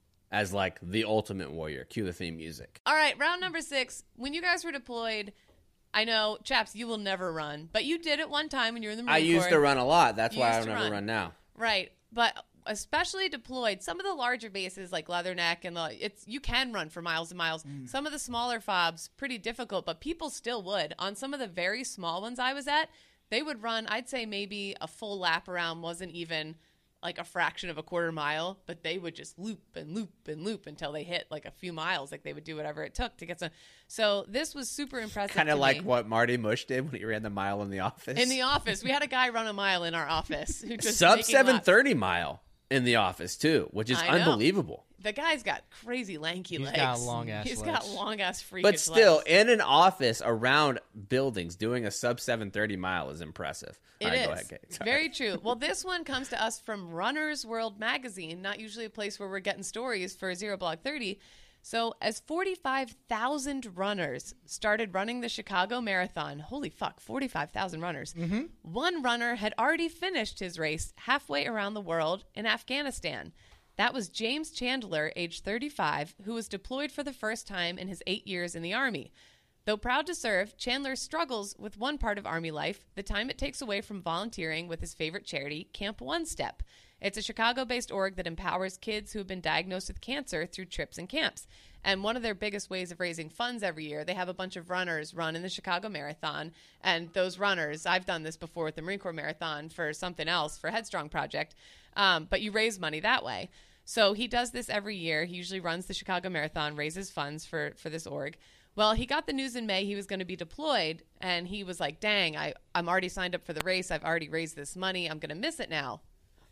as like the ultimate warrior. Cue the theme music. All right, round number six. When you guys were deployed, I know, Chaps, you will never run, but you did it one time when you were in the Marine I used Corps. to run a lot. That's You why I used don't to ever run. run now. Right, but especially deployed, some of the larger bases like Leatherneck and the, it's you can run for miles and miles. Mm. Some of the smaller fobs, pretty difficult, but people still would. On some of the very small ones I was at, they would run, I'd say maybe a full lap around wasn't even like a fraction of a quarter mile, but they would just loop and loop and loop until they hit like a few miles. Like they would do whatever it took to get some. So this was super impressive. Kind of like me. what Marty Mush did when he ran the mile in the office. In the office, we had a guy run a mile in our office who just sub making seven laps. thirty mile in the office too, which is I know. unbelievable. The guy's got crazy lanky He's legs. got long-ass He's legs. got long ass freakish But still, legs. in an office around buildings, doing a sub seven thirty mile is impressive. It All right, is. Go ahead, Kate. Sorry. Very true. Well, this one comes to us from Runner's World Magazine, not usually a place where we're getting stories for Zero Block thirty. So as forty-five thousand runners started running the Chicago Marathon, holy fuck, forty-five thousand runners, mm-hmm. one runner had already finished his race halfway around the world in Afghanistan. That was James Chandler, age thirty-five, who was deployed for the first time in his eight years in the Army. Though proud to serve, Chandler struggles with one part of Army life, the time it takes away from volunteering with his favorite charity, Camp One Step. It's a Chicago-based org that empowers kids who have been diagnosed with cancer through trips and camps. And one of their biggest ways of raising funds every year, they have a bunch of runners run in the Chicago Marathon. And those runners, I've done this before with the Marine Corps Marathon for something else, for Headstrong Project, um, but you raise money that way. So he does this every year. He usually runs the Chicago Marathon, raises funds for, for this org. Well, he got the news in May he was going to be deployed, and he was like, dang, I, I'm already signed up for the race. I've already raised this money. I'm going to miss it now.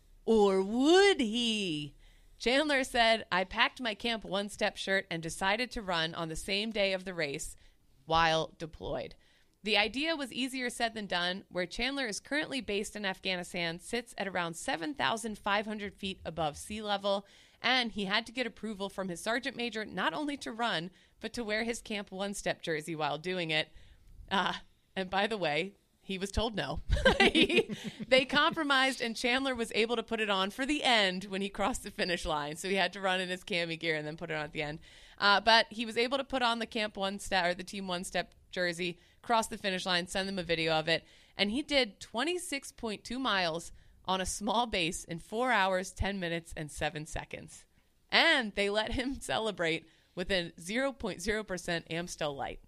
Or would he? Chandler said, I packed my Camp One Step shirt and decided to run on the same day of the race while deployed. The idea was easier said than done. Where Chandler is currently based in Afghanistan sits at around seven thousand five hundred feet above sea level, and he had to get approval from his sergeant major not only to run, but to wear his Camp One Step jersey while doing it. Uh, and by the way, he was told no. he, they compromised, and Chandler was able to put it on for the end when he crossed the finish line. So he had to run in his cami gear and then put it on at the end. Uh, but he was able to put on the Camp One Step or the Team One Step jersey, cross the finish line, send them a video of it, and he did twenty-six point two miles on a small base in four hours, ten minutes, and seven seconds. And they let him celebrate with a zero point zero percent Amstel Light.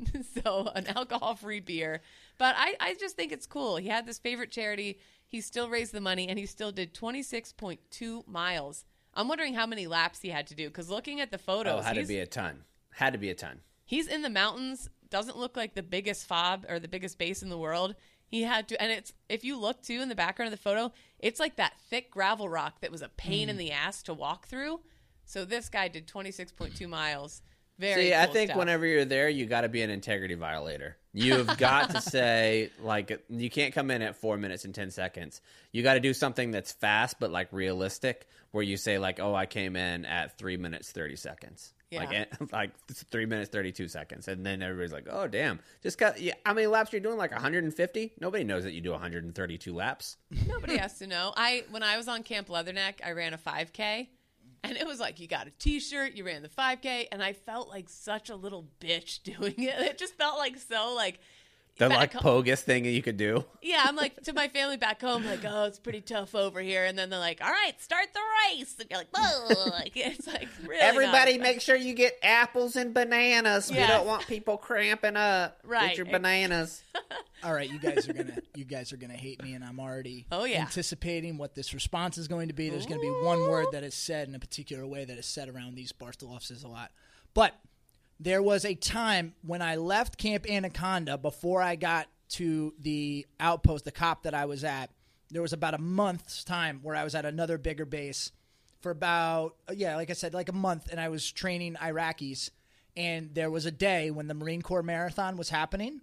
So an alcohol-free beer. But I, I just think it's cool. He had this favorite charity. He still raised the money, and he still did twenty-six point two miles. I'm wondering how many laps he had to do, because looking at the photos, Oh, had to he's, be a ton. Had to be a ton. he's in the mountains. Doesn't look like the biggest fob or the biggest base in the world. He had to, and it's, if you look too in the background of the photo, it's like that thick gravel rock that was a pain mm. in the ass to walk through. So this guy did twenty-six point two miles. Very See, cool I think stuff. whenever you're there, you got to be an integrity violator. You've got to say, like, you can't come in at four minutes and ten seconds. You got to do something that's fast but, like, realistic, where you say, like, oh, I came in at three minutes, thirty seconds. Yeah. Like, eh, like three minutes, thirty-two seconds. And then everybody's like, oh, damn. Just got, yeah, how many laps are you doing? Like one hundred fifty? Nobody knows that you do one hundred thirty-two laps. Nobody has to know. I When I was on Camp Leatherneck, I ran a five K. And it was like, you got a T-shirt, you ran the five K, and I felt like such a little bitch doing it. It just felt like so, like... The, back like, home. pogus thing that you could do. Yeah, I'm like, to my family back home, like, oh, it's pretty tough over here. And then they're like, all right, start the race. And you're like, whoa. Like, it's like, really Everybody not- make sure you get apples and bananas. Yes. We don't want people cramping up. Right. Get your bananas. All right, you guys are gonna you guys are gonna hate me, and I'm already Oh, yeah. anticipating what this response is going to be. There's going to be one word that is said in a particular way that is said around these Barstool offices a lot. But there was a time when I left Camp Anaconda before I got to the outpost, the cop that I was at. There was about a month's time where I was at another bigger base for about, yeah, like I said, like a month, and I was training Iraqis. And there was a day when the Marine Corps Marathon was happening,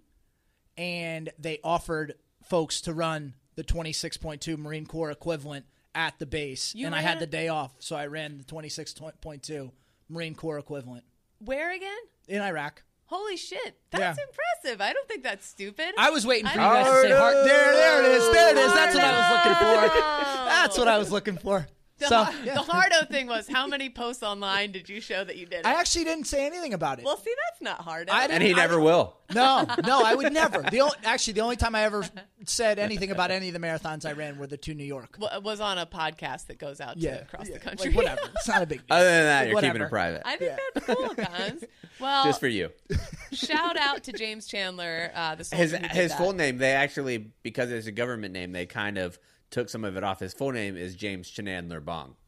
and they offered folks to run the twenty-six point two Marine Corps equivalent at the base. You and I ran had it? the day off, so I ran the twenty-six point two Marine Corps equivalent Where again? in Iraq. Holy shit. That's Yeah. impressive. I don't think that's stupid. I was waiting for you I- guys to say hard. There, there it is. There it is. That's what I was looking for. Oh. That's what I was looking for. The, So, har- yeah. the hardo thing was, how many posts online did you show that you did it? I actually didn't say anything about it. well, see, that's not hard. I And he I- never will. No, no, I would never. The only, actually, the only time I ever said anything about any of the marathons I ran were the two New York. Well, it was on a podcast that goes out to Yeah, across yeah, the country. like, whatever. It's not a big deal. Other than that, you're Whatever. keeping it private. I think Yeah. that's cool, guys. Well, Just for you. shout out to James Chandler, uh, the soldier His who did his that. full name, they actually, because it's a government name, they kind of took some of it off. His full name is James Chandler Bong.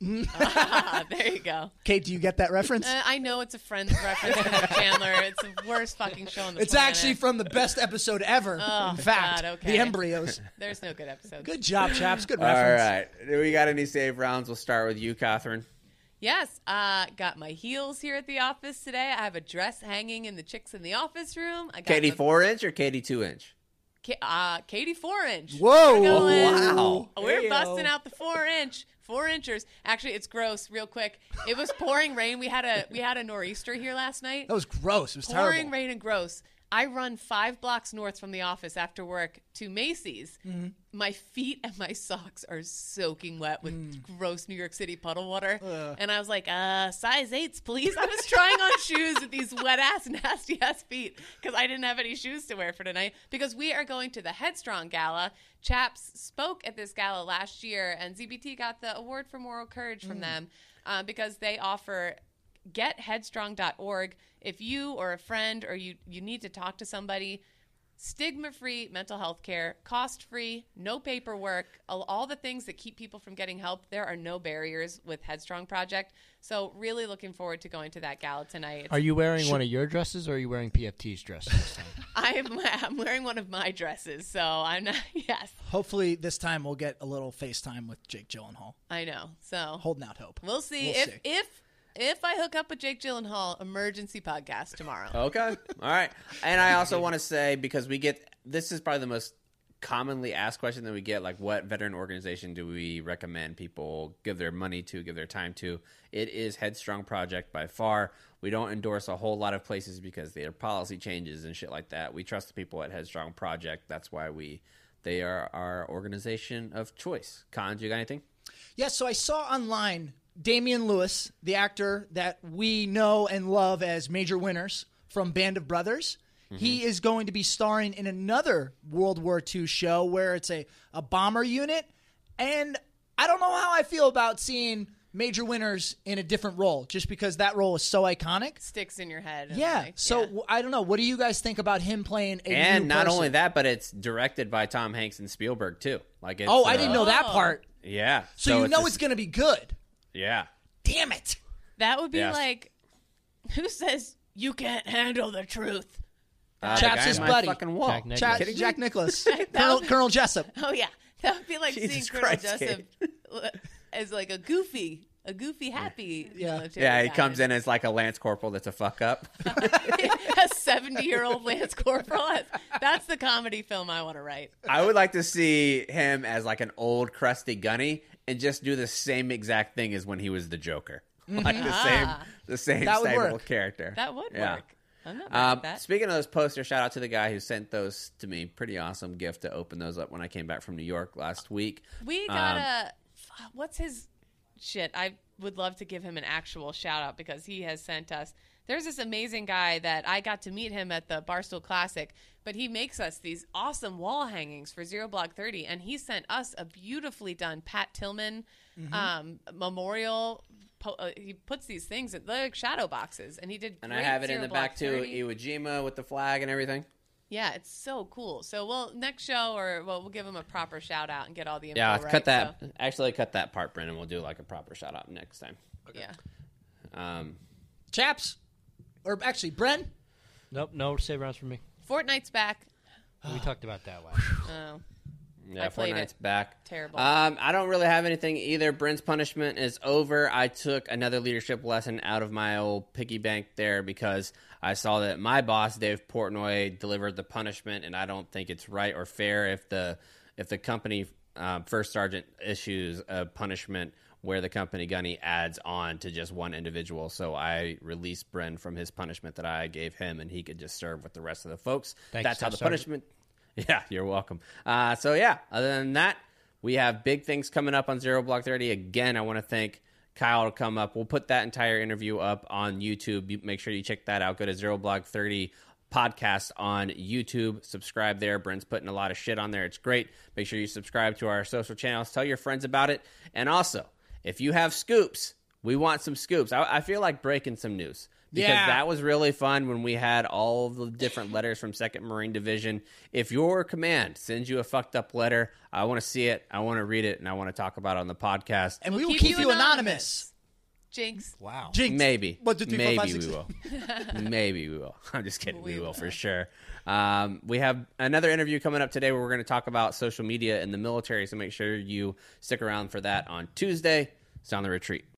Ah, there you go. Kate, do you get that reference? Uh, I know it's a Friends reference to Chandler. It's the worst fucking show on the It's planet. actually from the best episode ever. Oh, in fact, God, okay. the embryos. There's no good episodes. Good job, chaps. Good All reference. right. Do we got any save rounds? We'll start with you, Catherine. Yes, uh, got my heels here at the office today. I have a dress hanging in the Chicks in the Office room. I got Katie the- four inch or Katie two inch? Ka- uh, Katie four inch. Whoa. We're going. Wow. We're Heyo. busting out the four inch, four inchers. Actually, it's gross. Real quick, it was pouring rain. We had a we had a nor'easter here last night. That was gross. It was Pouring terrible. rain and gross. I run five blocks north from the office after work to Macy's. Mm-hmm. My feet and my socks are soaking wet with Mm. gross New York City puddle water. And I was like, uh, size eights, please. I was trying on shoes with these wet ass, nasty ass feet because I didn't have any shoes to wear for tonight because we are going to the Headstrong Gala. Chaps spoke at this gala last year, and Z B T got the award for moral courage from them uh, because they offer get headstrong dot org. If you or a friend or you, you need to talk to somebody, stigma-free mental health care, cost-free, no paperwork, all, all the things that keep people from getting help. There are no barriers with Headstrong Project. So really looking forward to going to that gala tonight. It's, Are you wearing one of your dresses or are you wearing P F T's dress this time? I'm, I'm wearing one of my dresses, so I'm not, yes, Hopefully, this time we'll get a little FaceTime with Jake Gyllenhaal. I know. So Holding out hope. we'll see. We'll if, see. if, if I hook up with Jake Gyllenhaal, emergency podcast tomorrow. Okay. All right. And I also want to say, because we get, this is probably the most commonly asked question that we get, like, what veteran organization do we recommend people give their money to, give their time to? It is Headstrong Project by far. We don't endorse a whole lot of places because their policy changes and shit like that. We trust the people at Headstrong Project. That's why we, they are our organization of choice. Con, you got anything? Yeah, so I saw online Damian Lewis, the actor that we know and love as Major Winners from Band of Brothers. Mm-hmm. He is going to be starring in another World War Two show where it's a, a bomber unit. And I don't know how I feel about seeing Major Winners in a different role, just because that role is so iconic. Sticks in your head. and, Yeah, like, so yeah. w- I don't know. What do you guys think about him playing a And new not person? only that, but it's directed by Tom Hanks and Spielberg, too. Like, it's, Oh, I uh, didn't know that Oh. part. Yeah. So, you know a- it's going to be good. Yeah. Damn it. That would be Yes. like, who says you can't handle the truth? Uh, the Chaps guy his on my buddy. fucking wall. Jack Nicholson. Jack, Kidding me? Jack Nicholas. Colonel, Colonel Jessup. Oh yeah, that would be like Jesus seeing Colonel Christ, Jessup as like a goofy, a goofy, happy Yeah. military Yeah, he guy. comes in as like a Lance Corporal that's a fuck up. A seventy-year-old Lance Corporal. That's the comedy film I want to write. I would like to see him as like an old crusty gunny and just do the same exact thing as when he was the Joker. Like the same Ah. the same That would stable work. character. That would Yeah. work. I'm not mad Um, at that. speaking of those posters, shout out to the guy who sent those to me. Pretty awesome gift to open those up when I came back from New York last week. We got Um, a what's his shit? I would love to give him an actual shout out because he has sent us. There's this amazing guy that I got to meet him at the Barstool Classic, but he makes us these awesome wall hangings for Zero Block thirty, and he sent us a beautifully done Pat Tillman Mm-hmm. um, memorial. Po- uh, he puts these things in they're like shadow boxes, and he did. And I great have it in Zero the Block back too, thirty. Iwo Jima with the flag and everything. Yeah, it's so cool. So we'll next show, or well, we'll give him a proper shout out and get all the info Yeah, right. cut that. So, Actually, cut that part, Brendan. We'll do like a proper shout out next time. yeah. Um, Chaps, or actually, Bren. Nope, no save rounds for me. Fortnite's back. We talked about that last. Oh, yeah, I played Fortnite's it. back. Terrible. Um, I don't really have anything either. Brent's punishment is over. I took another leadership lesson out of my old piggy bank there because I saw that my boss, Dave Portnoy, delivered the punishment, and I don't think it's right or fair if the if the company um, first sergeant issues a punishment where the company gunny adds on to just one individual. So I released Bren from his punishment that I gave him, and he could just serve with the rest of the folks. Thanks, That's how the Staff Sergeant. punishment. Yeah, you're welcome. Uh, so yeah, other than that, we have big things coming up on Zero Block thirty. Again, I want to thank Kyle to come up. We'll put that entire interview up on YouTube. You, make sure you check that out. Go to Zero Block thirty podcast on YouTube. Subscribe there. Brent's putting a lot of shit on there. It's great. Make sure you subscribe to our social channels. Tell your friends about it. And also, if you have scoops, we want some scoops. I, I feel like breaking some news. Because Yeah. that was really fun when we had all of the different letters from second Marine Division. If your command sends you a fucked up letter, I want to see it, I want to read it, and I want to talk about it on the podcast. And We'll we will keep keep, you you anonymous. anonymous. Jinx. Wow. Jinx. Maybe. One, two, three, four, five, Maybe six, we seven. will. Maybe we will. I'm just kidding. We, We will will. for sure. Um, we have another interview coming up today where we're going to talk about social media in the military, so make sure you stick around for that on Tuesday. Sound the Retreat.